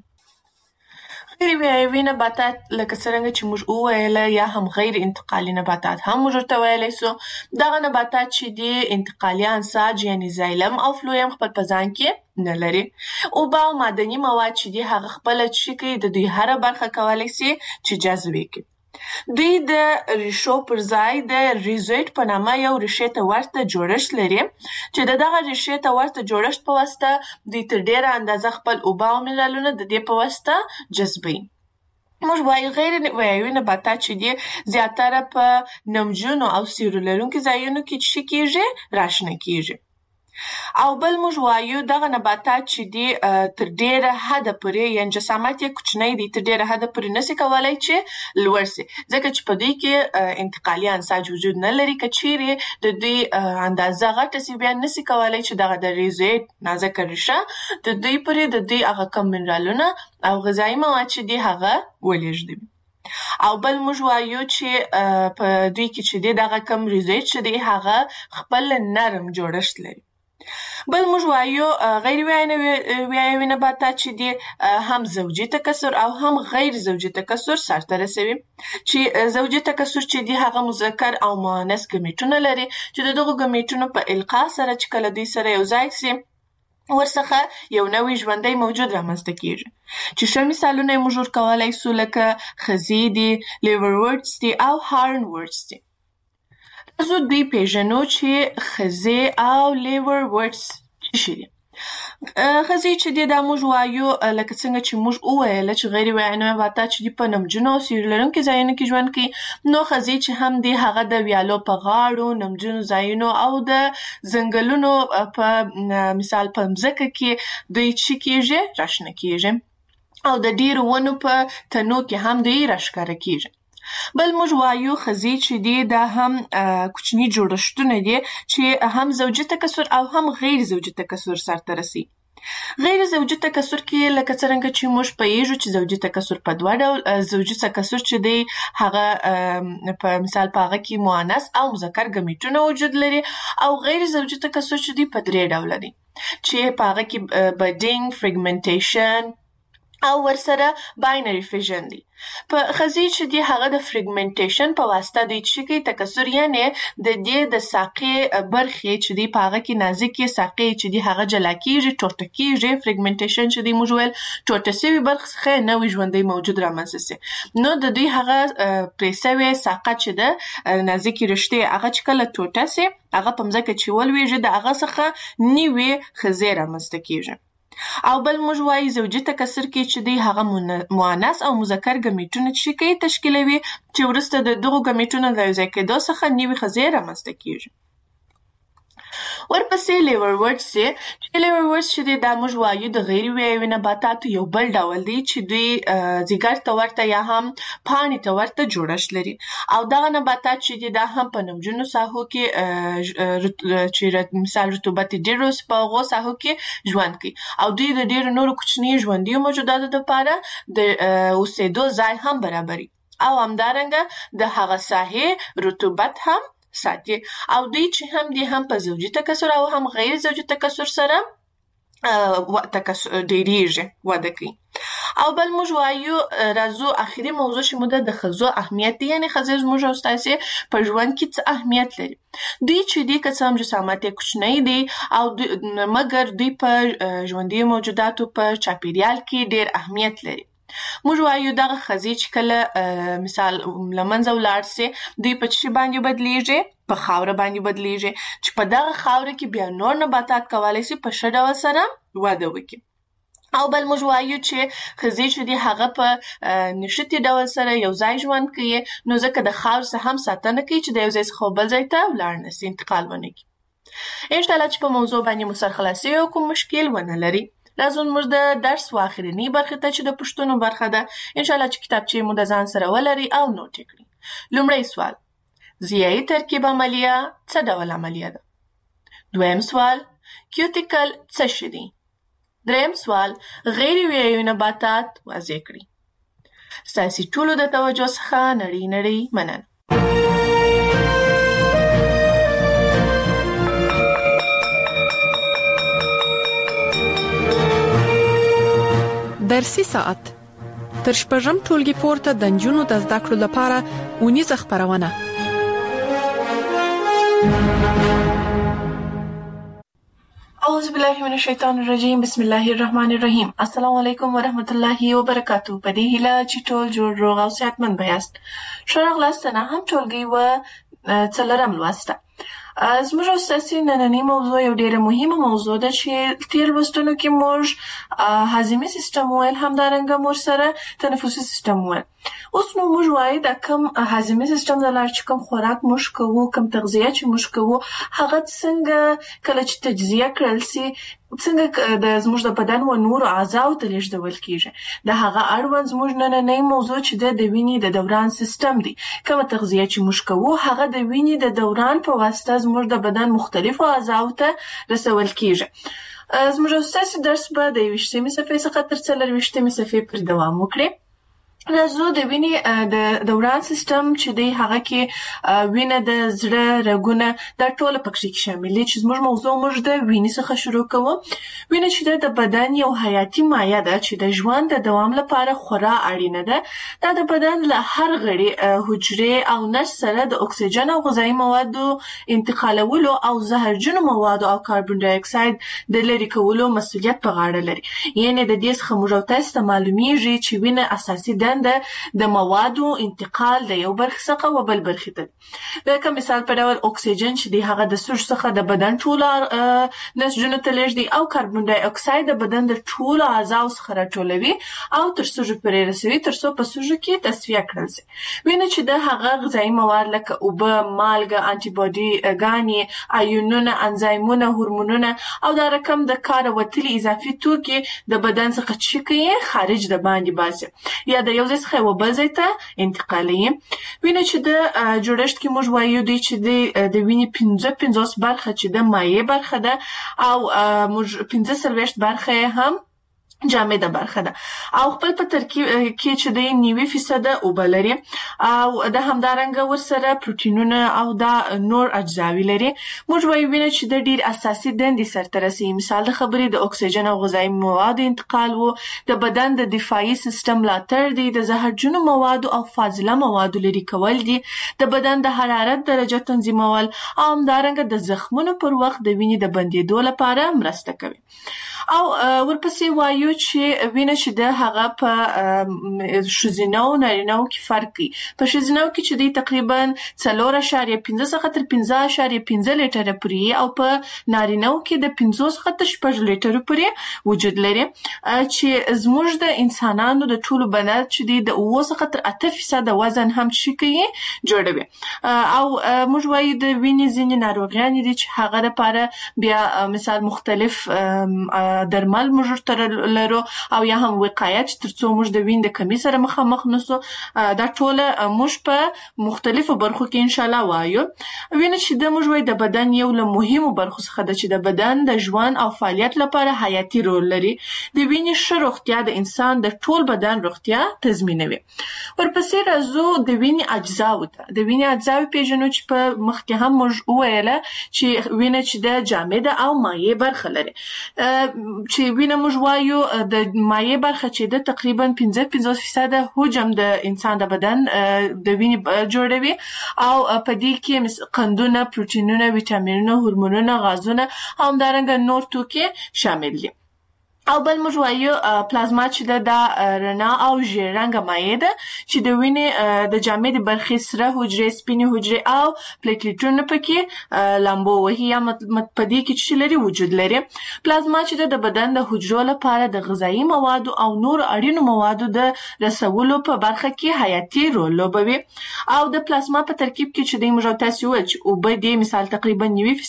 [SPEAKER 3] غیر ویایوي نباتات لکه څرنګه چې موږ وویله، یا هم غیر انتقالي نباتات هم موږ ورته ویلی سو. دغه نباتات چې دي انتقالي انساج یعنی زایلم او فلویم خپل په ځان کې نه لري. اوبه او معدني مواد چې دي هغه خپله څه کوي، د دوی هره برخه کولی سي چې جذب یې کړي. دوی د ریښو پر ځای د ریزویټ په نامه یو ریښې ته ورته جوړښت لري، چې د دغه ریښې ته ورته جوړښت په واسطه دوی تر ډېره اندازه خپل اوبه او منرالونه د دې په واسطه جذبوي. موږ وایو غیر ویایوي نباتات چې دي زیاتره په نمجنو او سیوري لرونکي ځایونو کې څه کیږي؟ راشنه کیږي. او بل موږ وایو دغه نباتات چې دي تر ډېره حده پورې، یعنې جسامت یې کوچنی دی، تر ډېره حده پورې نسي کولی چې لوړ سي، ځکه چې په دوی کې انتقالي انساج وجود نه لري. که چیرې د دوی اندازه غټه سي، بیا نسي کولی چې دغه د ریزویټ نازکه ریښه د دوی پورې د دوی هغه کم منرالونه او غذایي مواد چې دي هغه ولېږدوي. او بل موږ وایو چې په دوی کې چې دی دغه کم ریزویټ چې دی هغه خپل نرم جوړښت لري. بل موږ وایو غیر ویایوي نباتات چې دي هم زوجي تکثر او هم غیر زوجي تکثر سرته رسوي، چې زوجي تکثر چې دي هغه مذکر او مؤنث ګمیټونه لري، چې د دغو ګمیټونو په القا سره چې کله دوی سره یو ځای سي ورڅخه یو نوی ژوندی موجود رامنځته کیږي، چې ښه مثالونه یې موږ ورکولی سو لکه خزې دي، لیورورډز دي او هارنورډز دي. راځو دوی پیژنو چې خزې او لیورورډز څه شي دي. خزې چې دي دا موږ وایو لکه څنګه چې موږ وویله چې غیر ویایوي نباتات چې دي په نمجنو او سیوري لرونکي ځایونو کې ژوند کوي، نو خزې چې هم دي هغه د ویالو په غاړو، نمجنو ځایونو او د ځنګلونو په مثال په مځکه کې دوی څه کیږي؟ راشنه کیږي، او د ډېرو ونو په تنو کې هم دوی راښکاره کیږي. بل موږ وایو خزې چې دي دا هم کوچني جوړښتونه دي چې هم زوجي تکثر او هم غیر زوجي تکثر سرته رسي. غیر زوجي تکثر کې لکه څرنګه چې موږ پوهیږو چې زوجي تکثر په 2 ډول، زوجي تکثر چې دی هغه په مثال په هغه کې مؤنث او مذکر ګمیټونه وجود لري، او غیر زوجي تکثر چې دی په 3 ډوله دي، چې په هغه کې بډینګ، فریګمنټیشن او ورسره باینري فیژن دي. په خزې چې دي هغه د فریګمنټیشن په واسطه دوی څه کوي؟ تکثر، یعنې د دې د ساقې برخې چې دي په هغه کې نازکې ساقې چې دي هغه جلا کیږي، ټوټه کیږي. فریګمنټیشن چې دی موږ ویل ټوټه سوي برخه څخه نوی ژوندی موجود رامنځته سي، نو د دوی هغه پرې سوې ساقه چې ده نازکې رشتې هغه چې کله ټوټه سي هغه په مځکه چې ولویږي د هغه څخه نوې خزې رامنځته کیږي. او بل موږ وایو زوجي تکثر کې چې دی هغه مؤنث او مذکر ګمیټونه چې کوي تشکیلوي، چې وروسته د دغو ګمیټونو د یو ځای کېدو څخه نوې خزې رامنځته کیږي. ورپسې لیورورډز چې لیورورډز چې دی دا موږ وایو د غیر ویایوي نباتاتو یو بل ډول دی چې دوی ځیګر ته ورته یا هم پاڼې ته ورته جوړښت لري او دغه نباتات چې دی دا هم په نمجنو ساحو کې چې مثال رطوبت ډېر په هغو ساحو کې ژوند کوي او دوی د ډېرو نورو کوچنیو ژوندیو موجوداتو دپاره د اوسېدو ځای هم برابري او همدارنګه د هغه ساحې رطوبت هم ساتي او دوی چې هم دي هم په زوجي تکثر او هم غیر زوجي تکثر سره ډېریږي وده کوي او بل موږ وایو راځو اخري موضوع چې موږ د ښځو اهمیت دی یعنې ښځې زموږ او ستاسې په ژوند کې څه اهمیت لري دوی چې دي که څه هم جسامت یې کوچنی دی او مګر دوی په ژوندیو موجوداتو په چاپیریال کې ډېر اهمیت لري موږ وایو دغه ښځې چې کله مثال له منځه ولاړ سي دوی په څه باندې بدلیږي په خاوره باندې بدلیږي چې په دغه خاوره کې بیا نور نباتات کولی سي په ښه ډول سره وده وکړي او بل موږ وایو چې ښځې چې دي هغه په نښتي ډول سره یو ځای ژوند کوي نو ځکه د خاورې څخه هم ساتنه کوي چې د یو ځای څخه بل ځای ته ولاړ نه سي انتقال ونه کړي انشاءالله چې په موضوع باندې مو سرخلاصي او کوم مشکل ونه لري راځو موږ د درس واخرنی برخه ته چې د پښتنو برخه ده انشاءالله چې کتابچې مو د ځان سره ولري او نوٹ کړئ لومړی سوال ضیايي ترکیب عملیه څه ډول عملیه ده دویم سوال کیوتیکل څه شی دی دریم سوال غیر ویایي نباتات واضح کړئ ستاسې ټولو د توجه څخه نړۍ مننه
[SPEAKER 2] درسي ساعت تر شپږم ټولګي پورته د نجونو د زده کړو لپاره اونیزه خپرونه
[SPEAKER 3] اعوذ بالله من الشیطان الرجیم بسم الله الرحمن الرحیم السلام علیکم ورحمت الله وبرکاتو په دې هیله چې ټول جوړ روغ او صحتمند بیاست ښه راغلاست نه هم ټولګي و څلورم لوسته زموږ او ستاسې نننۍ موضوع یو ډېره مهمه موضوع ده چې تېر لوستونو کې موږ هاضمي سیستم وویل همدارنګه موږ سره تنفسي سیستم وویل اوس نو موږ وایو دا کوم هاضمي سیستم د لاره چې کوم خوراک موږ کوو کوم تغذیه چې موږ کوو هغه څنګه کله چې تجزیه کړل سي څنګه د زموږ د بدن و نورو اعضاو ته لیږدول کیږي د هغه اړوند زموږ نننۍ موضوع چې د وینې د دوران سیستم دی کومه تغذیه چې موږ کوو هغه د وینې د دوران په واسطه زموږ د بدن مختلفو اعضاو ته رسول کیږي زموږ ستاسې درس به د 20مې صفحې څخه تر 24مې صفحې پورې دوام وکړي راځو د وینې د دوران سیستم چې دی هغه کې وینه د زړه رګونه دا ټول پکې شامل دي چې زموږ موضوع موږ د وینې څخه شروع کوو وینه چې د بدن یو حیاتي مایع ده چې د ژوند د دوام لپاره خورا اړینه ده دا د بدن له هر غړي حجرې او نسج سره د اکسیجن او غذایي موادو انتقالولو او زهرجنو موادو او کاربن ډای اکساید د لرې کولو مسؤلیت په غاړه لري یعنې د دې څخه موږ تاسو ته معلومیږي چې وینه اساسي د موادو انتقال د یو برخې څخه و بل برخې ته لکه مثال په ډول اکسیجن چې دی هغه د سږو څخه د بدن ټولو نسجونو ته لیږدي او کاربن ډای اکساید د بدن د ټولو اعضاو څخه راټولوي او تر سږو پورې رسوي تر څو په سږو کې تصفیه کړل شي وینه چې د هغه غذایي مواد لکه اوبه مالګه انټي باډي ګانې آیونونه انزایمونه هورمونونه او دا رقم د کار وتلي اضافي توکي د بدن څخه چې کوي خارج د باندې باسي یا د یو ځای څخه یو بل ځای ته انتقالوي وینه چې د جوړښت کې موږ وایو دی چې د وینې 50 برخه چې د مایع برخه ده او موږ 45 برخه هم جامده برخه ده او خپل په ترکیب کې چې د 90% اوبه لري او د همدارنګه ورسره پروتینونه او دا نور اجزاوي لري موږ وایو وینه چې د ډیر اساسي دندې سرته رسي مثال د خبرې د اکسیجن او غذایي موادو انتقال وو د بدن د دفاعي سیستم ملاتړ دی د زهرجنو موادو او فاضله موادو لري کول دي د بدن د حرارت درجه تنظیمول او همدارنګه د زخمونو پر وخت د وینې د بندېدو لپاره مرسته کوي او ورپسې وایو چې وینه چې د هغه په ښځینه او نارینه کې فرق کوي. په ښځینه کې چې دی تقریبا 4.5 څخه تر 5.5 لیټره پورې او په نارینه کې د 5 څخه تر 6 لیټره پورې وجود لري چې زموږ د انسانانو د ټولو بدن چې دی د 9 څخه تر 8% وزن هم چې کوي جوړوي. او موږ وایو د وینې ځینې ناروغیان دي چې هغه لپاره بیا مثال مختلف درمل موږ تر لرو او یا هم وقایت ترڅو موږ د وینې د کمی سره مخامخ نشو. دا ټول موږ په مختلفو برخو کې ان شاء الله وایو. وینه چې د موږ وایو د بدن یو له مهمو برخو څخه ده چې د بدن د ژوند او فعالیت لپاره حیاتي رول لري. د وینې ښه روغتیا د انسان د ټول بدن روغتیا تضمینوي. ورپسې راځو د وینې اجزاو ته. د وینې اجزاو پیژنو چې په مخکې هم موږ وویله چې وینه چې د جامد او مایع برخه لري. چې وینه موږ وایو د مایع برخه چې د تقریبا 15% حجم د انسان د بدن د وینې جوړوي او په دې کې قندونه، پروتینونه، ویټامینونه، هورمونونه، غازونه او همدارنګه نور توکي شامل دي. او بل موږ وایو پلازما چې د رڼا او ژیړ رنګه مایع ده چې د وینې د جامد برخې سره حجرې، سپینې حجرې او پلیټلیټونه پکې لامبو وهي یا په دې کې چې لري وجود لري. پلازما چې د بدن د حجرو لپاره د غذایي موادو او نور اړینو موادو د رسولو په برخه کې حیاتي رول لوبوي. او د پلازما په ترکیب کې چې د موږ تاسو ویل چې اوبه دي مثال تقریبا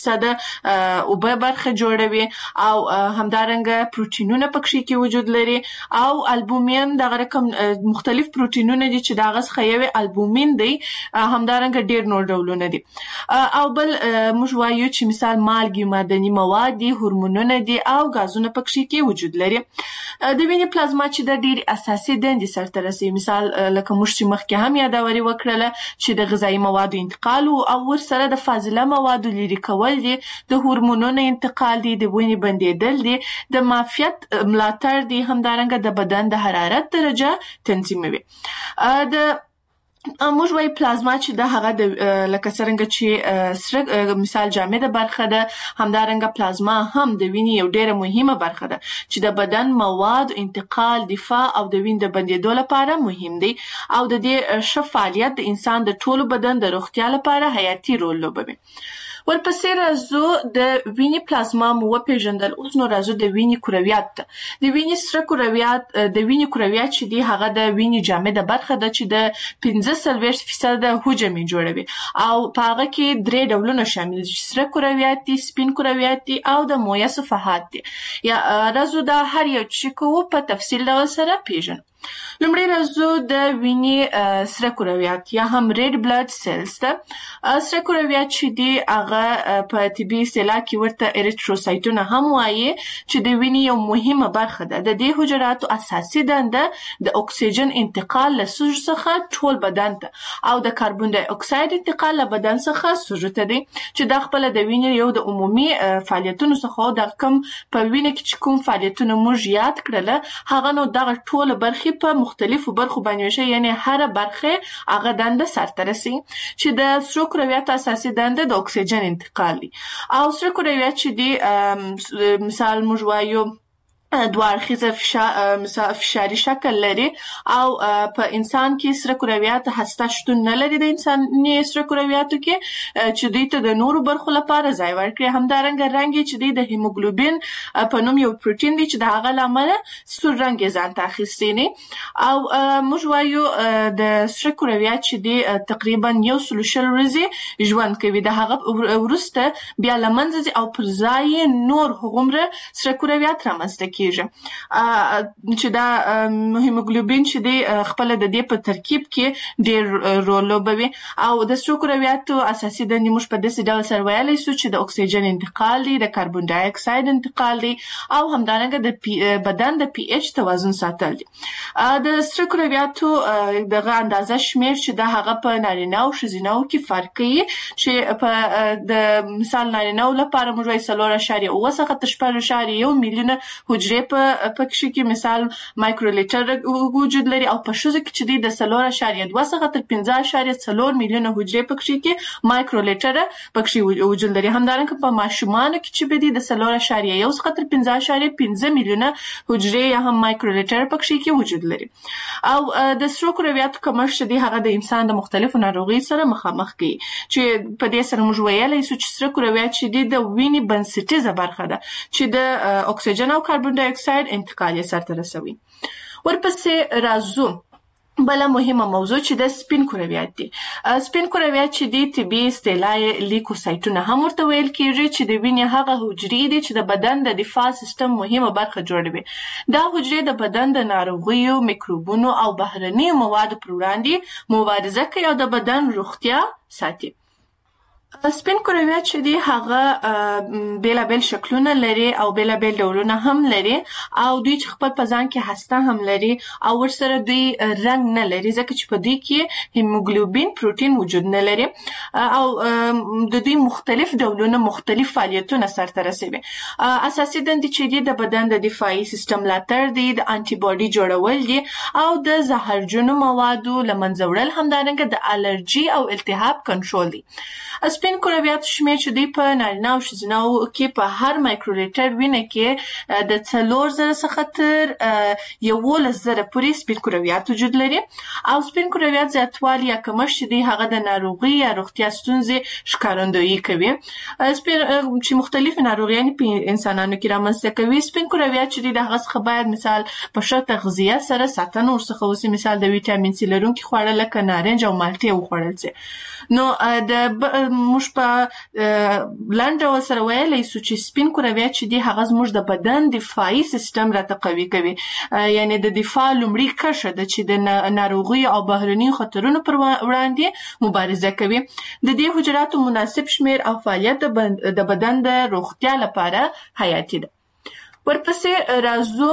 [SPEAKER 3] 90% اوبه برخه جوړوي او همدارنګه پروتین پروتینونه پکې کې وجود لري او البومین دغه رقم مختلف پروتینونه دي چې دغه څخه یو البومین دی همدارنګه ډیر نور ډولونه دي. او بل موږ وایو چې مثال مالګې، معدني مواد دي، هورمونونه دي او غازونه پکې کې وجود لري. د وینې پلازما چې د ډیر اساسي دندې سرته رسوي مثال لکه موږ چې مخکې هم یادوري وکړله چې د غذایي موادو انتقال او ورسره د فاضله موادو لرې کول دي، د هورمونونو انتقال دي، د وینې بندیدل دي، د معافیت ملاتړ دي، همدارنګه د بدن د حرارت درجه تنظیموي. موږ وایي پلازما چې د هغه د لکه څرنګه چې سره مثال جامده برخه ده، همدارنګه پلازما هم د وینې یو ډیره مهمه برخه ده چې د بدن مواد انتقال، دفاع او د وینې د بندیدو لپاره مهم دی او د دې ښه فعالیت د انسان د ټولو بدن د روغتیا لپاره حیاتي رول لوبوي. ورپسې راځو د وینې پلازما مو وپیژندل. اوس نو راځو د وینې کرویات ته. د وینې سره کرویات د وینې کرویات چې دی هغه د وینې جامده برخه ده چې د 15% حجم جوړوي او په هغه کې 3 ډولونه شامل دي: سره کرویات دي، سپین کرویات دي او د مویه صفحات دي. یا راځو د هر یو چې کوو په تفصیل ډول سره پیژنو. لومړی راځو د وینې سره کرویات یا هم ریډ بلډ سیلز ته. سره کرویات چې دی هغه په طبي اصطلاح کې ورته اریتروسایتونه هم وایي چې د وینې یو مهمه برخه ده. د دې حجراتو اساسي دنده د اکسیجن انتقال له سږو څخه ټول بدن ته او د کاربن ډای اکساید انتقال له بدن څخه سږو ته دی چې دا خپل د وینې یو د عمومي فعالیتونو څخه د کوم په وینې کې چې کوم فعالیتونه موږ یاد کړل هغه نو دغه ټول برخې په مختلفو برخو باندې وشي، یعنی هر برخه هغه دنده سرته رسي چې د سره کرویاتو اساسي دنده د اکسیجن انتقال دی. او سره کرویات چې دی مثال موږ وایو دوه اړخیزه فشاري شکل لري او په انسان کې سره کرویات هسته شتون نه لري د انساني سره کرویاتو کې چې دوی ته د نورو برخو لپاره ځای ورکړي. همدارنګه رنګ چې دی د هیموګلوبین په نوم یو پروتین دی چې د هغه له امله سور رنګ یې ځان ته اخیستی دی. او موږ وایو د سره کرویات چې دی تقریبا 100 ورځې ژوند کوي، د هغه وروسته بیا له منځه ځي او پر ځای نور هغومره سره کرویات رامنځته کیږي چې دا هیموګلوبین چې دی خپل د دې په ترکیب کې ډیر رول لوبوي. او د سره کرویاتو اساسي دندې موږ په داسې ډول سره ویلی سو چې د اکسیجن انتقال دی، د کاربن ډای اکساید انتقال دی او همدارنګه د بدن د پی ایچ توازن ساتل دي. د سره کرویاتو دغه اندازه شمیر چې د هغه په نارینه او ښځینه کې فرق کوي چې په د مثال نارینه لپاره موږ وایي 4.9 څخه تر 6.1 میلیونه حجرې حجرې په کښې کې مثال مایکرولیټر وجود لري او په ښځو کې چې دی د 4.2 څخه تر 5.4 میلیونه حجرې په کښې کې مایکرولیټر په کښې وجود لري. همدارنګه په ماشومانو کې چې دی د 4.1 څخه تر 5.5 میلیونه حجرې یا هم مایکرولیټر په کښې کې وجود لري. او د سرو کرویاتو کمښت دی هغه د انسان د مختلفو ناروغیو سره مخامخ کوي چې په دې سره موږ ویلی سو چې سره کرویات چې دی د وینې بنسټیزه برخه ده چې د اکسیجن او کاربن ډای اکساید انتقال یې سرته رسوي. ورپسې راځو بله مهمه موضوع چې د سپین کرویات دي. سپین کرویات چې دي طبي اصطلاح لیکوسایټونه هم ورته ویل کېږي چې د وینې هغه حجرې دي چې د بدن د دفاع سیستم مهمه برخه جوړوي. دا حجرې د بدن د ناروغیو، میکروبونو او بهرنیو موادو پر وړاندې مبارزه کوي او د بدن روغتیا ساتي. سپین کرویات چې دي هغه بیلابیل شکلونه لري او بیلابیل ډولونه هم لري او دوی چې خپل په ځان کې هسته هم لري او ورسره دوی رنګ نه لري ځکه چې په دوی کې هیموګلوبین پروټین وجود نه لري او د دوی مختلف ډولونه مختلف فعالیتونه سرته رسوي. اساسي دندې چې دي د بدن د دفاعي سیستم ملاتړ دي، د انټي باډي جوړول دي او د زهرجنو موادو له منځه وړل، همدارنګه د الرجي او التهاب کنټرول دي. سپین کرویاتو شمېر چې دوی په نارینه او ښځینه‌و کې په هر مایکرولیټر وینه کې د 4,000 څخه تر 11,000 پورې سپین کرویات وجود لري او سپین کرویات زیاتوالی یا کمښت چې دی هغه د ناروغۍ یا روغتیا ستونزې ښکارندویي کوي چې مختلفې ناروغیانې په انسانانو کې رامنځته کوي. سپین کرویات چې دی د هغه څخه باید مثال په ښه تغذیه سره ساتنه ورڅخه وسي، مثال د ویټامین سي لرونکي خواړه لکه نارنج او مالټې وخوړل سي. نو موږ په لنډ ډول سره ویلی سو چې سپین کرویات چې دي هغه زموږ د بدن دفاعي سیستم راته قوي کوي، یعنی د دفاع لومړی کرښه ده چې د ناروغیو او بهرنیو خطرونو پر وړاندې مبارزه کوي. د دې حجراتو مناسب شمیر او فعالیت د بدن د روغتیا لپاره حیاتي ده. ورپسې راځو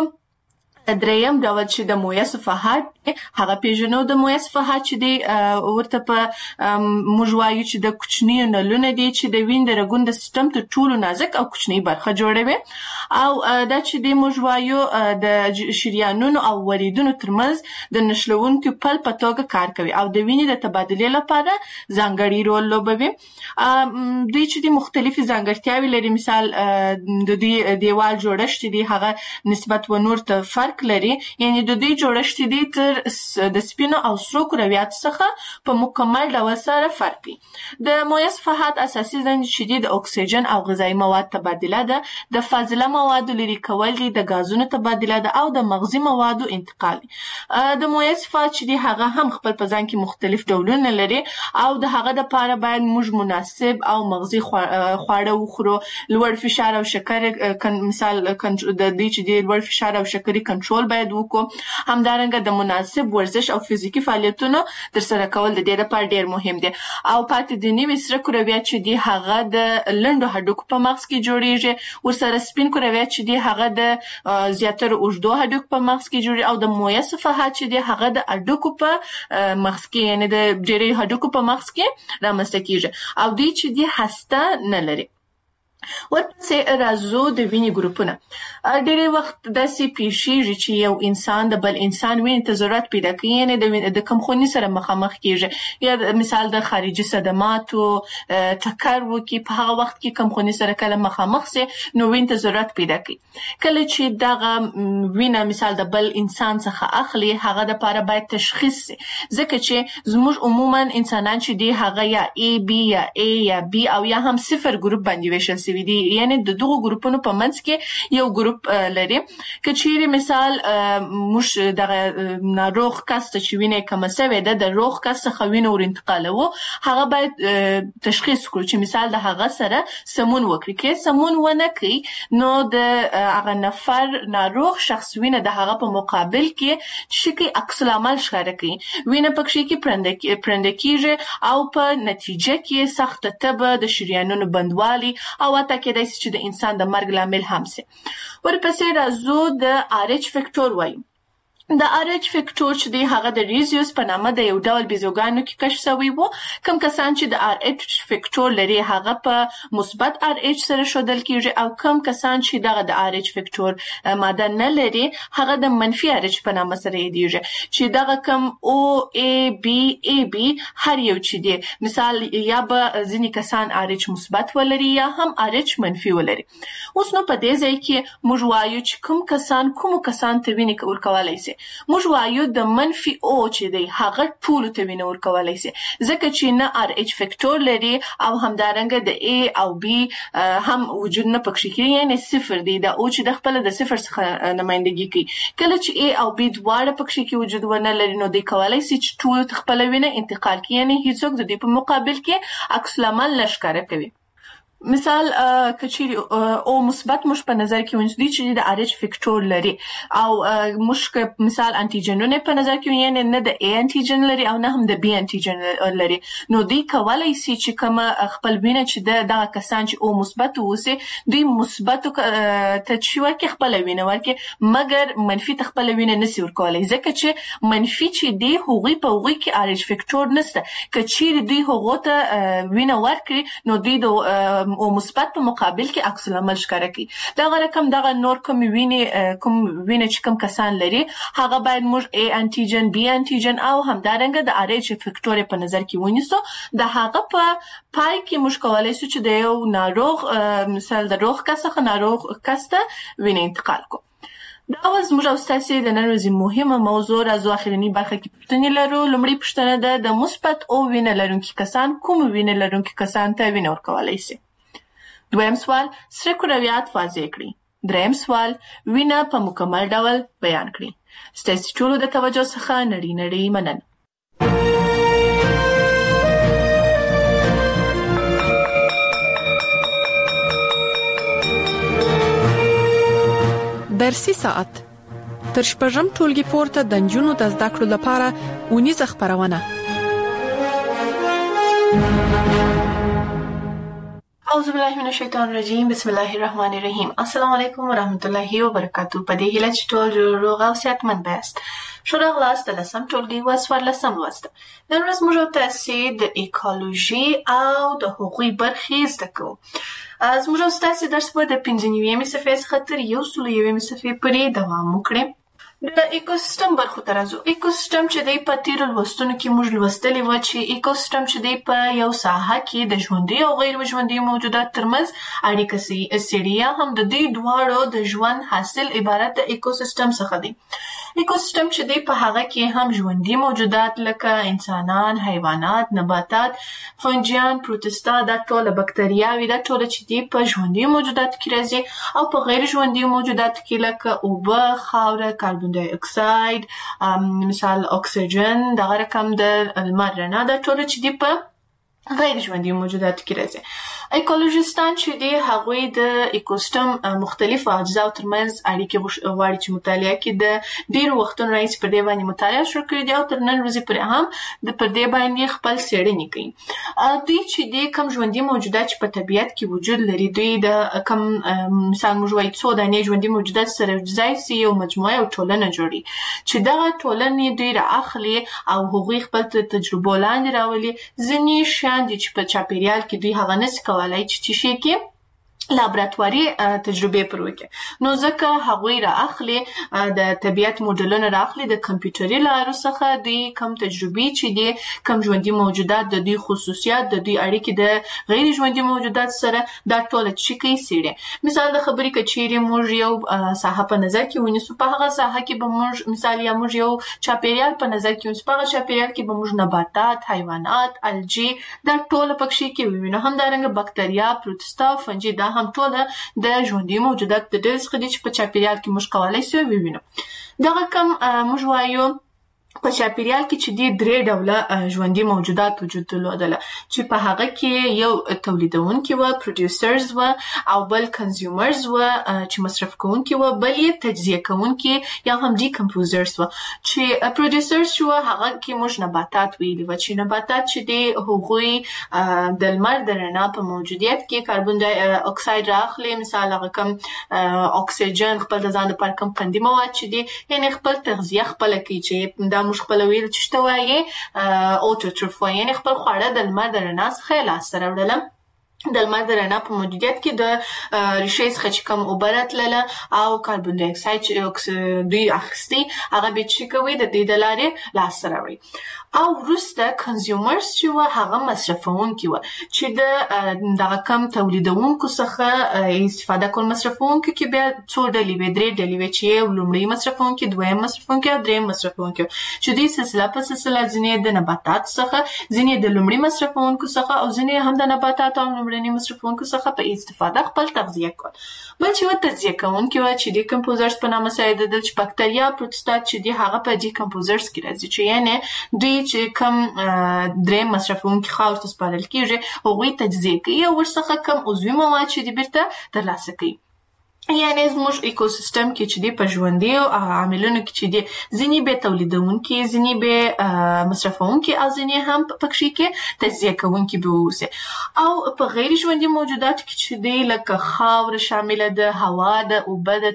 [SPEAKER 3] دریم ډول چې د مویه صفحات هغه پیژنو. د مویه صفحات چې دی ورته په موږ وایو چې د کوچنیو نلونه دي چې د وینې د رګونو د سیستم تر ټولو نازک او کوچنۍ برخه جوړوي او دا چې دی موږ وایو د شریانونو او وریدونو ترمنځ د نښلوونکو پل په توګه کار کوي او د وینې د تبادلې لپاره ځانګړی رول لوبوي. دوی چې دی مختلفې ځانګړتیاوې لري، مثال د دوی دیوال جوړښت دی هغه نسبت و نور ته فرق لري، یعنی د دوی جوړښت دی تر د سپینو او سرو کرویاتو څخه په مکمل ډول سره فرق کوي. د مویه صفحات اساسي دندې چې دي د اکسیجن او غذایي مواد تبادله ده، د فاضله موادو لرې کول دي، د غازونو تبادله ده او د مغذي موادو انتقال دي. د مویه صفحات چې دي هغه هم خپل په ځان کې مختلف ډولونه لري او د هغه دپاره باید موږ مناسب او مغذي خواړه وخورو، لوړ فشار او شکر مثال د دې چې دی لوړ فشار او شکرې کنټرول باید وکړو. همدارنګه د مناسب ورزش او فزیکي فعالیتونو ترسره کول د دې لپاره ډیر مهم دي. او پاتې د نوي سره کرویات چې دي هغه د لنډو هډوکو په مغز کې جوړیږي، ورسره سپین کرویات چې دي هغه د زیاتره اوږدو هډوکو په مغز کې جوړیږي او د مویه صفحات چې دي هغه د هډوکو په مغز کې یعنی د ډیری هډوکو په مغز کې رامنځته کیږي او دوی چې دي هسته نه لري. ورپسې راځو د وینې ګروپونه. ډېری وخت داسې پیښیږي چې یو انسان د بل انسان وینې ته ضرورت پیدا کوي، یعنې د کمخوني سره مخامخ کیږي یا مثال د خارجي صدماتو ټکر وکړي، په هغه وخت کې کمخوني سره کله مخامخ سي نو وینې ته ضرورت پیدا کوي. کله چې دغه وینه مثال د بل انسان څخه اخلي هغه دپاره باید تشخیص سي، ځکه چې زموږ عموما انسانان چې دي هغه یا A B یا A یا B او یا هم صفر ګروپ باندې ویشل سوي دي، یعنی د دغو ګروپونو په منځ کې یو ګروپ لري. که چیرې مثال موږ دغه ناروغ کس ته چې وینه کمه سوې ده د روغ کس څخه وینه ور انتقالوو، هغه باید تشخیص کړو چې مثال د هغه سره سمون وکړي. که سمون ونه کړي نو د هغه نفر ناروغ شخص وینه د هغه په مقابل کې شکل عکس العمل ښکاره کوي، وینه پکې کې پرنده کیږي او په نتیجه کې سخته تبه، د شریانونو بندوالي او حتی کېدای شي چې د انسان د مرګ لامل هم سي. ورپسې راځو د RH فکټور وایو. د RH فیکټور چې دی هغه د ریزیوس په نامه د یو ډول بیزوګانو کې کشف شوی وو. کوم کسان چې د RH فیکټور لري هغه په مثبت RH سره ښودل کیږي او کوم کسان چې دغه د RH فیکټور ماده نه لري هغه د منفي RH په نامه سره یادیږي چې دغه کوم OAB هر یو چې دی مثال یا به ځینې کسان RH مثبت ولري یا هم RH منفي ولري. اوس نو په دې ځای کې موږ وایو چې کوم کسان ته وینې ورکولی شي. موږ وایو د منفي او چې دی هغه ټولو ته وینه ورکولی شي ځکه چې نه RH فیکټور لري او همدارنګه د A او B هم وجود نه پکښې کوي یعنی صفر دی. د او چې د خپله د صفر څخه نمایندګي کوي. کله چې A او B دواړه پکښې کې وجود ونه لري نو دی کولی شي چې ټولو ته خپله وینه انتقال کړي یعنی هیڅوک د دې په مقابل کې عکس العمل نه ښکاره کوي. مثال کچېرې او مثبت موږ په نظر کې ونیسو چې د RH فیکټور لري او موږ مثال انټیجنونه په نظر کې یعنی نه د A انټیجن لري او نه هم د B انټیجن لري نو دوی کولی شي چې کوم خپل وینه چې دغه کسان چې او مثبت اوسي دوی مثبت ته چې ورکړي خپل وینه ورکړي مګر منفي ته خپل وینه نشي ورکولی ځکه چې منفي چې دی هغوی په هغوی کې RH فیکټور نشته. کچېرې دوی هغو ته وینه ورکړي نو دوی د او مثبت په مقابل کې عکس العمل ښکاره کوي. دغه رقم دغه نور کوم وینه چې کوم کسان لري هغه باید موږ A انټیجن B انټیجن او همدارنګه د RH فیکټور په نظر کې ونیسو. د هغه په پای کې موږ کولی شو چې د یو ناروغ مثال د روغ کس څخه ناروغ کس ته وینه انتقال کو. دا اوس موږ او ستاسې د نن ورځې مهمه موضوع راځو اخرنۍ برخه کې پوښتنې لرو. لومړۍ پوښتنه ده د مثبت او وینه لرونکي کسان کوم وینه لرونکي کسان ته وینه ورکولی شي. دویم سوال سره کرویات واضح کړئ. دریم سوال وینه په مکمل ډول بیان کړئ. ستاسې ټولو د توجه څخه نړۍ مننه.
[SPEAKER 2] درسي ساعت تر شپږم ټولګي پورته د نجونو د زده کړو لپاره اونیزه خپرونه.
[SPEAKER 3] اعوذ بالله من الشیطان الرجیم بسم الله الرحمن الرحیم. السلام علیکم ورحمت الله وبرکاتہ. په دې هیله چې ټول روغ او صحتمند یاست. ښه راغلاست د لسم ټولګي و څوارلسم لوست. نن ورځ موږ تاسې د ایکولوژي او د هغوی برخې زده کوو. زموږ او ستاسې درس به د 95 صفحې څخه تر 101 صفحې پورې دوام وکړي. د ایکوسیستم برخو ته راځو. ایکوسیستم چې دی په تیرو لوستونو کې موږ لوستلي وه چې ایکوسیستم چې دی په یو ساحه کې د ژوندي او غیر ژوندي موجودات ترمنځ اړیکه څېړي یا هم د دوی دواړو د ژوند حاصل عبارت د ایکوسیستم څخه دی. ایکوسیستم چې دی په هغه کې هم ژوندي موجودات لکه انسانان، حیوانات، نباتات، فنجیان، پروتستا، دا ټوله بکتریاوې دا ټوله چې دی په ژوندي موجوداتو کې راځي او په غیر ژوندي موجوداتو کې لکه اوبه، خاوره، کاربن ډای اکساید، مثال اکسیجن، دغه رقم د لمر رڼا دا ټوله چې دی په غیر ژوندي موجوداتو کې راځي. ایکولوژیستان چې دی هغوی د ایکوسیستم مختلفو اجزاو ترمنځ اړیکې غواړي چې مطالعه کړي. د ډېرو وختونو راهیسې پر دې باندې مطالعه شروع کړې دي او تر نن ورځې پورې هم پر دې باندې خپل څېړنې کوي. دوی چې دی کوم ژوندي موجودات چې په طبیعت کې وجود لري دوی د کوم مثال موږ وایو څو دانې ژوندي موجودات سره یوځای سي یو مجموعه یو ټولنه جوړي چې دغه ټولنې دوی رااخلي او هغوی خپل تجربو لاندې راولي. ځینې شیان دي چې په چاپېریال کې دوی هغه نسي کولی چې شي کې لابراتواري تجربې پر وکړي نو ځکه هغوی رااخلي د طبیعت موډلونه رااخلي د کمپیوټري لارو څخه دوی کوم تجربې چې دي کوم ژوندي موجودات د دوی خصوصیات د دوی اړیکې د غیر ژوندي موجودات سره دا ټوله چې کوي څېړي. مثال د خبرې که چیرې موږ یو ساحه په نظر کې ونیسو په هغه ساحه کې به موږ مثال یا موږ یو چاپېریال په نظر کې ونیسو په هغه چاپېریال کې به موږ نباتات، حیوانات، الجی دا ټوله پکښې کې ووینو. همدارنګه بکتریا، پروتستا، فنجي دا هم ټوله د ژوندي موجودات د ډلې څخه دي چې په چاپېریال کې موږ کولی سو ووینو. دغه کوم موږ وایو په چاپیریال کې چې د درې ډوله ژوندي موجودات وجود درلودل چې په هغه کې یو تولیدونکي و پروډوسرز و او بل کنزیومرز و چې مصرف کوونکي و بل یې تجزیه کوونکي یا هم ډیکمپوزرز و چې پروډوسرز شو هغه کې موږ نباتات ویلي و چې نباتات چې د هغوی د لمر د رڼا په موجودیت کې کاربن ډای اکساید راخلي مثال هغه کم اکسیجن خپل د ځان لپاره کم قندي مواد چې دي یعنی خپل تغذیه خپل کوي چې دا موږ خپل ویل چې څه وایي اوټوټروف وایي یعنی خپل خواړه د لمر د رڼا څخه لاسته راوړل د لمر د رڼا په موجودیت کې د ریشې څخه چې کوم اوبه راتلله او کاربن ډای اکساید چې دوی اخیستي هغه به چې کوي د دې د لارې لاسته راوړي او وروسته کنزیومرز چې و هغه مصرفونکي و چې د دغه کم تولیدونکو څخه استفاده کول مصرفونکي کې بیا څو ډلې وي درې ډلې وي چې لومړی مصرفونکي دویم مصرفونکي او دریم مصرفونکي چې دوی سلسله په سلسله ځینې د نباتات څخه ځینې د لومړي مصرفونکو څخه او ځینې هم د نباتات او لومړني مصرفونکو څخه په استفاده خپل تغذیه کول بل چې و تجزیه کوونکي و چې ډیکمپوزرز په نامه سره یادېدل چې بکتریا پروتوستات چې دي هغه په ډیکمپوزرز کې راځي چې یعنې دوی چې کم دریم مصرفونکي خاور ته سپارل کیږي هغوی تجزیه کوي او ورڅخه کم عضوي مواد چې دي بیرته ترلاسه کوي یعنی زموږ ایکوسیستم کې چې دی په ژوندي عاملونو کې چې دی ځینې به تولیدونکي ځینې به مصرفونکي او ځینې هم پکې کې تجزیه کوونکي به اوسي او په غیر ژوندي موجوداتو کې چې دی لکه خاور شامله ده هوا ده اوبه ده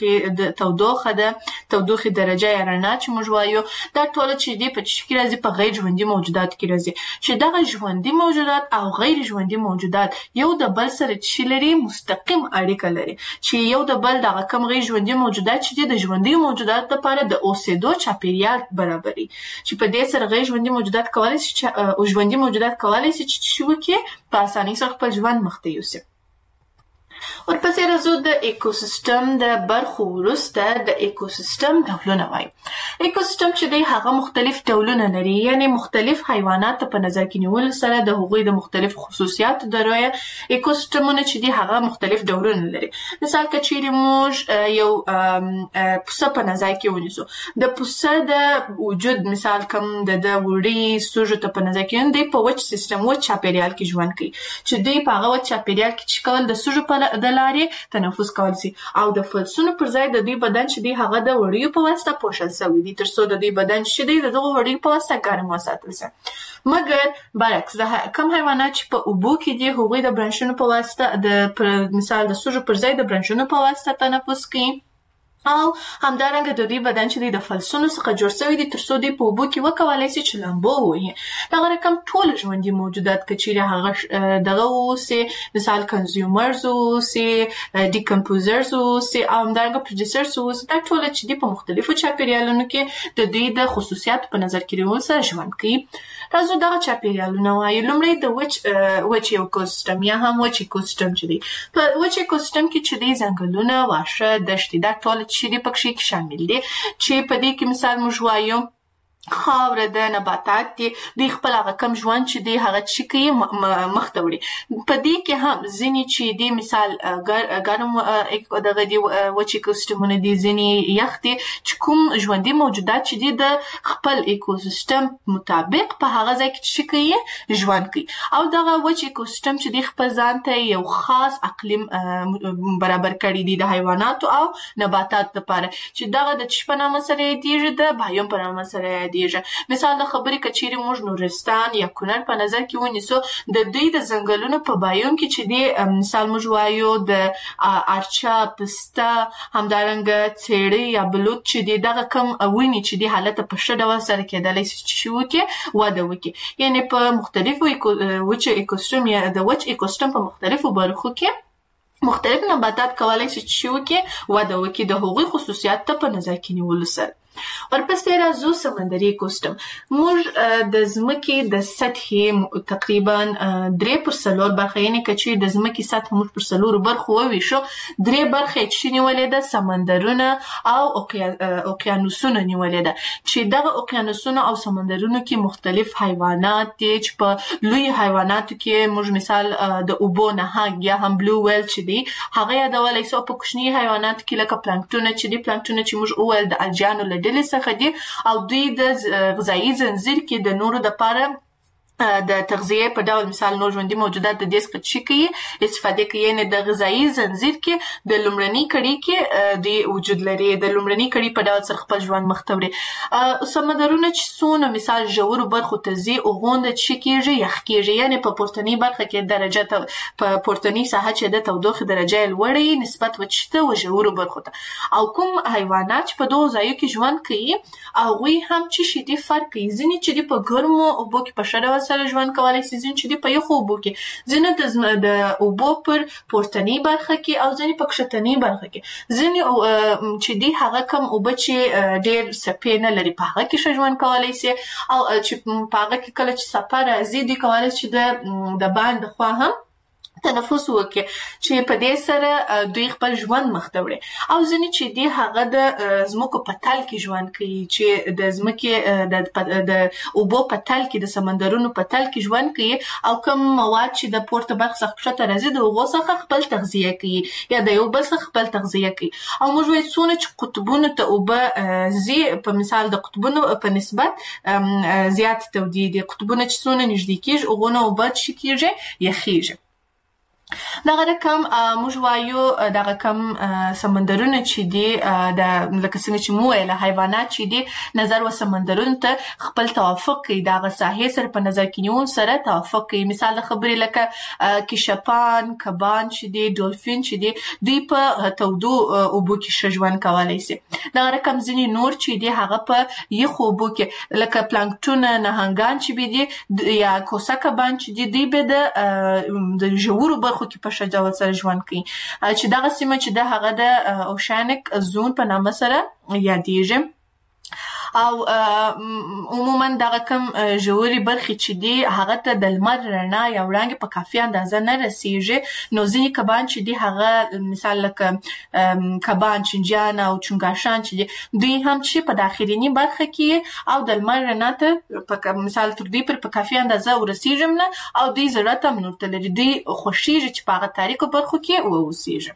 [SPEAKER 3] تودوخه ده تودوخې درجه یا رڼا چې موږ وایو دا ټول چې دی په چی کې راځي په غیر ژوندي موجوداتو کې راځي چې دغه ژوندي موجودات او غیر ژوندي موجودات یو د بل سره چې لري مستقیم اړیکه لري چې یو د بل دغه کم غیر ژوندي موجودات چې د ژوندي موجودات لپاره د اوسېدو چاپیریال برابري چې په دې سره غیر ژوندي موجودات کولای شي او ژوندي موجودات کولای شي چې وکړي په اسانۍ سره خپل ژوند مخته یوسي ورپسې راځو د ایکوسیستم د برخو وروسته د ایکوسیستم ډولونه وایي ایکوسیستم چې دی هغه مختلف ډولونه لري یعنی مختلف حیوانات په نظر کې نیول سره د هغوی د مختلف خصوصیاتو دروي ایکوسیستمونه چې دی هغه مختلف ډولونه لري مثال که چیرې موږ یو پسه په نظر کې ونیسو د پسه د وجود مثال کوم د وړي سوژو ته په نظر کې دی په وچ سیستم وچ چاپیریال کې ژوند کوي چې دی په هغه وچ چاپیریال کې چې کول د سوژو په د لارې تنفس کول شي او د فلسونو پر ځای د دوی بدن چې دی هغه د وړیو په واسطه پوښل شوی دی ترڅو د دوی بدن چې دی د دغه وړیو په واسطه ګرم وساتل شي مګر برعکس د کم حیوانات چې په اوبو کې دي هغوی د برانشونو په واسطه د مثال د سوژو پر ځای د برانشونو په واسطه تنفس کوي او همدارنګه د دوی بدن چې د فلسونو څخه جوړ شوی دی ترڅو دوی په اوبو کې وکولای شي چې لامبو ووهي دغه رقم ټول ژوندي موجودات که چیرې هغه دغه اوسي مثال کنزیومرز اوسي ډیکمپوزرز اوسي او همدارنګه پروډوسرز اوسي دا ټول چې دی په مختلفو چاپیریالونو کې د دوی د خصوصیاتو په نظر کې نیول سره ژوند کوي راځو دغه چاپیریالونه وایو لومړی د وچ ایکوسیستم یا هم وچ ایکوسیستم چې دی په وچ ایکوسیستم کې چې دی ځنګلونه واښه دښتې دا ټول چې دی پکې کې شامل دي چې په دې کې مثال موږ وایو خاوره د نباتات دي دوی خپل هغه کم ژوند چې دی هغه چې کوي مخته وړي په دې کې هم ځینې چې دی مثال ګرم دغه دی وچ ایکوسیستمونه دي ځینې یخ دي چې کوم ژوندي موجودات چې دی د خپل ایکوسیستم مطابق په هغه ځای کې چې کوي ژوند کوي او دغه وچ ایکوسیستم چې دی خپل ځان ته یو خاص اقلیم برابر کړی دی د حیواناتو او نباتات لپاره چې دغه د چی په نامه سره یادیږي د بایوم په نامه سره مثال د خبرې کچيري موږ نورستان یا کونړ په نظر کې ونیسو د دوی د ځنګلونو په بایوم کې چې دی مثال موږ وایو د ارچا پسته همدارنګه څېړۍ یا بلوط چې دی دغه کم ونې چې دی حالت په ښه ډول سره کېدلی شي چې وکړي وده وکړي یعنی په مختلفو وچ ایکوسیستم یا د وچ ایکوسیستم په مختلفو برخو کې مختلف نباتات کولای شي چې وکړي وده وکړي د هغوی خصوصیات ته په نظر کې نیولو سره ورپسې راځو سمندري ایکوسیستم موږ د ځمکې د سطحې تقریبا 3/4 برخه یعنی که چې د ځمکې سطح موږ پر 4 برخو وویشو 3 برخې چې نیولې ده سمندرونه او اوقیانوسونه نیولې ده چې دغه اوقیانوسونه او سمندرونو کې مختلف حیوانات دي چې په لوی حیواناتو کې موږ مثال د اوبو نهنګ یا هم بلو ویل چې دی هغه یادولی سو په کوچني حیواناتو کې لکه پلانکټونه چې دی پلانکټونه چې موږ وویل د الجیانو له ډلې څخه دي او دوی د غذایي ځنځیر کې د نورو لپاره د تغذیه په ډول مثال نور ژوندي موجودات د دې څخه چې کوي استفاده کوي نه د غذایي ځنځیر کې د لومړني کړي کې د وجود لري د لومړني کړي په ډول سره خپل ژوند مخ ته وړي سمندرونه چې څونه مثال ژورو برخو ته ځي اوغونده چې کېږي یخ کېږي یعنی په پورتني برخه کې درجه په پورتني ساحه چې د تودوخې درجه لوړې نسبت وچته او ژورو برخو ته او کوم حیوانات په دوه ځایو کې ژوند کوي او وی هم چې شدي فرق کوي ځینې چې په ګرمو اوبو کې په شړه سره ژوند کولای شي ځین چې په یخو اوبو کې ځینې د اوبو پر پورتنی برخه کې او ځینې په کښتنی برخه کې ځینې چې دی هغه کم اوبه چې ډېر سپې نه لري په هغه کې ژوند کولای شي او چې په هغه کې کله چې سفر راځي دی کولای شي د باندې خوا هم تنفس وکړي چې په دې سره دوی خپل ژوند مخ ته وړي او ځینې چې دی هغه د زمکو په تل کې ژوند کوي چې د زمکې د اوبو په تل کې د سمندرونو په تل کې ژوند کوي او کوم مواد چې د پورته برخه څخه ښکته راځي د هغو څخه خپل تغذیه کوي یا د یو بل څخه خپل تغذیه کوي او موږ وایو څونه چې قطبونو ته اوبه ځي په مثال د قطبونو په نسبت زیات تودې دي قطبونه چې څونه نږدې کېږي هغونه اوبه چې کېږي یخېږي دغه رقم موږ وایو دغه کم سمندرونه چې دي د لکه څنګه چې مو ویل حیوانات چې دي نظر و سمندرونو ته خپل توافق کوي دغه ساحې سره په نظر کې نیون سره توافق کوي مثال خبرې لکه کشپان کبان چې دي ډولفین چې دي دوی په تودو اوبو کې ژوند کولای شي دغه رقم ځینې نور چې دي هغه په یخو اوبو کې لکه پلانکټون نهنګان چې دي یا کوسه کبان چې دي دوی به د ژورو برخو کې په شجاعت سره ژوند کوي چې دغه سیمه چې د هغه د اوشانیک زون په نامه سره یادېږي او عموما دغه کم ژوري برخې چې دي هغه ته د لمر رڼا یا وړانګې په کافي اندازه نه رسیږي نو ځینې کبان چې دي هغه مثال لکه کبان چنجیان او چنګاشان چې دي دوی هم چې په داخلي برخه کې او د لمر رڼا ته مثال تر دوی پر په کافي اندازه ورسیږي نه او دوی زړه ته منورته لري دوی خوښیږي چې په هغه تاریکو برخو کې واوسیږي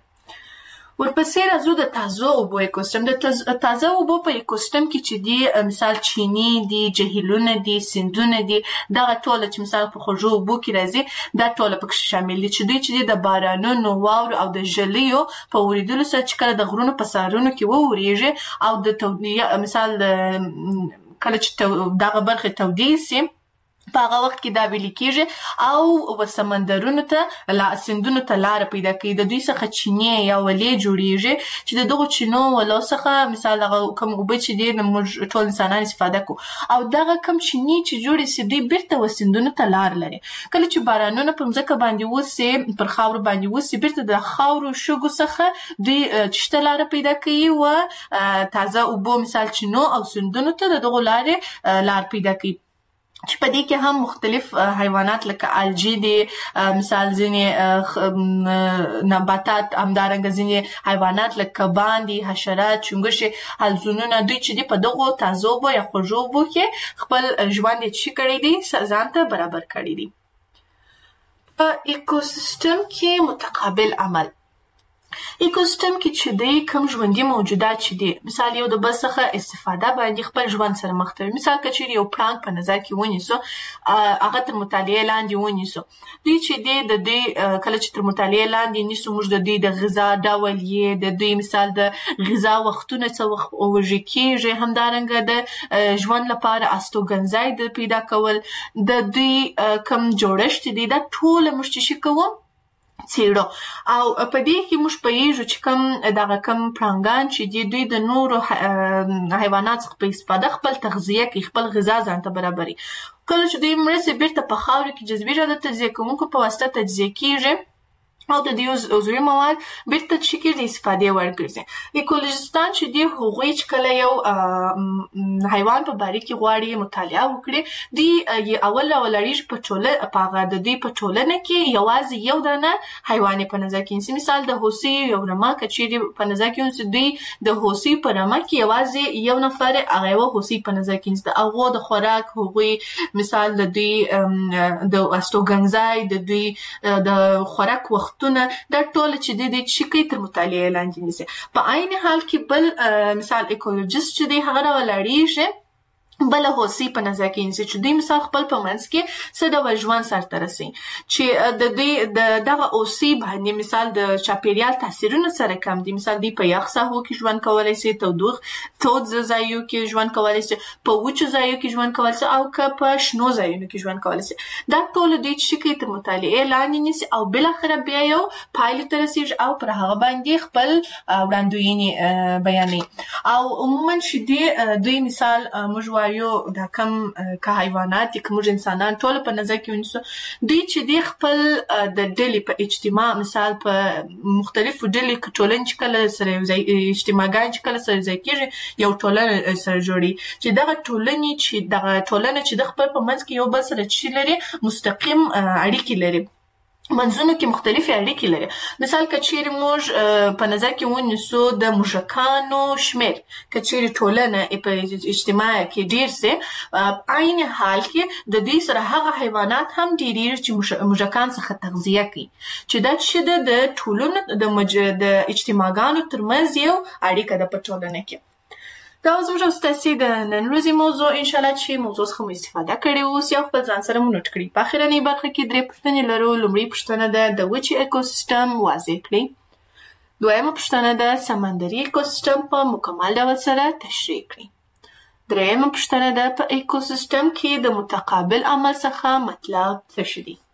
[SPEAKER 3] ورپسې راځو د تازه اوبو ایکوسیستم د تازه اوبو په ایکوسیستم کې چې دي مثال چینی دي جهیلونه دي سیندونه دي دغه ټول چې مثال په خوږو اوبو کې راځي دا ټول پکې شامل دي چې دوی چې د بارانونو واورو او د ژلیو په وریدلو سره چې کله د غرونو په سارونو کې وورېږي او د تودوخې مثال کله چې دغه برخه تودې سي په هغه وخت کې دا ویل کېږي او سمندرونو ته سیندونو ته لار پیدا کوي د دوی څخه چینې یا ولې جوړیږي چې د دغه چینو ولو څخه مثال هغه کوم اوبه چې دي موږ ټول انسانان استفاده کوو او دغه کم چینې چې جوړې سي دوی بیرته وسیندونو ته لار لري کله چې بارانونه په ځمکه باندې وسي پر خاور باندې وسي بیرته د خاورو شګو څخه دوی چشته لار پیدا کوي او تازه اوبه مثال چینو او سیندونو ته دغه لار پیدا کوي چې په دې کې هم مختلف حیوانات لکه الجی دي مثال ځینې نباتات همدارنګه ځینې حیوانات لکه کبان دي حشرات چونګښې حلزونونه دوی چې دي په دغو تازه اوبو یا خوږو اوبو کې خپل ژوند یې چې کړی دي ځان ته برابر کړی دي په ایکوسیستم کې متقابل عمل ایکوسیستم کې چې دی کوم ژوندي موجودات چې دي مثال یو د بل څخه استفاده باندې خپل ژوند سره مخ ته مثال که چیرې یو پړانګ په نظر کې ونیسو هغه تر مطالعې لاندې ونیسو دوی چې دی د دوی کله چې تر مطالعې لاندې نیسو موږ د دوی د غذا ډول یې د دوی مثال د غذا وختونه څه وخت وژل کېږي همدارنګه د ژوند لپاره استوګنځای د پیدا کول د دوی کوم جوړښت دی دا ټول موږ چې کوو څیړو او په دې کې موږ پوهیږو چې کوم دغه کم پړانګان چې دي دوی د نورو حیوانات څخه په استفاده خپل تغذیه کوي خپل غذا ځان ته برابري کله چې دوی مړه سي بیرته په خاورو کې جذبي جاده تجزیه کوونکو په واسطه تجزیه کیږي او د دې عضوي مواد بیرته چې کېږي د استفادې وړ ګرځي ایکولوژیستان چې دي هغوی چې کله یو حیوان په باره کې غواړي مطالعه وکړي دوی اول راولاړېږي په ټوله په هغه د دوی په ټولنه کې یوازې یو دانه حیوان یې په نظر کې نیسي مثال د هوسۍ یو رمه که چیرې په نظر کې ونیسي دوی د هوسۍ په رمه کې یوازې یو نفر هغه یوه هوسۍ په نظر کې نیسي د هغو د خوراک هغوی مثال د دوی د استوګنځای د دوی د خوراک وخت وختونه دا ټول چې د شکی تر مطالعه لاندې نیسي. په عین حال کې بل مثال ایکولوژیست چې دی هغه راولاړیږي بل هوسي په نظر کې نیسي چې دوی مثال خپل په منځ کې څه ډول ژوند سرته رسي چې د دوی دغه اوسي باندې مثال د چاپیریال تاثیرونه سره کم دي. مثال دوی په یخ ساحو کې ژوند کولی سي، تود ځایو کې ژوند کولی سي، په وچو ځایو کې ژوند کولی سي او که په شنو ځایونو کې ژوند کولی سي. دا ټول دوی چې تر مطالعې لاندې نیسي او بالاخره بیا یو پایلې ته رسیږي او پر هغه باندې خپل وړاندوینې بیانوي. او عموما چې دوی مثال موږ یو دا کم که حیوانات دي که موږ انسانان ټول په نظر کې ونیسو، دوی چې دی خپل د ډلې په اجتماع مثال په مختلفو ډلې که ټولنې چې کله سره اجتماعګان چې کله سره یوځای کېږي یو ټولنه سره جوړي چې دغه ټولنه چې د خپل په منځ کې یو بل سره چې لري مستقیم اړیکې لري، منځونو کې مختلفې اړیکې لري. مثال که چیرې موږ په نظر کې ونیسو د موږکانو شمېر که چیرې ټولنه په اجتماع کې ډېر سي، عین حال کې د دې سره هغه حیوانات هم ډېرېږي چې موږکان څخه تغذیه کوي چې دا چې د ټولنو د اجتماعګانو ترمنځ یو اړیکه ده په ټولنه کې. دا زموږ او ستاسې د نن ورځې موضوع انشاءالله چې موضوع څخه مو استفاده کړې اوسي او خپل ځان سره مو نوټ کړي. په اخرنۍ برخه کې 3 پوښتنې لرو. لومړۍ پوښتنه ده د وچې اکوسیستم واضح کړئ. دویمه پوښتنه ده سمندري اکوسیستم په مکمل ډول سره تشریح کړئ. دریمه پوښتنه ده په اکوسیستم کې د متقابل عمل څخه مطلب څه شي دي.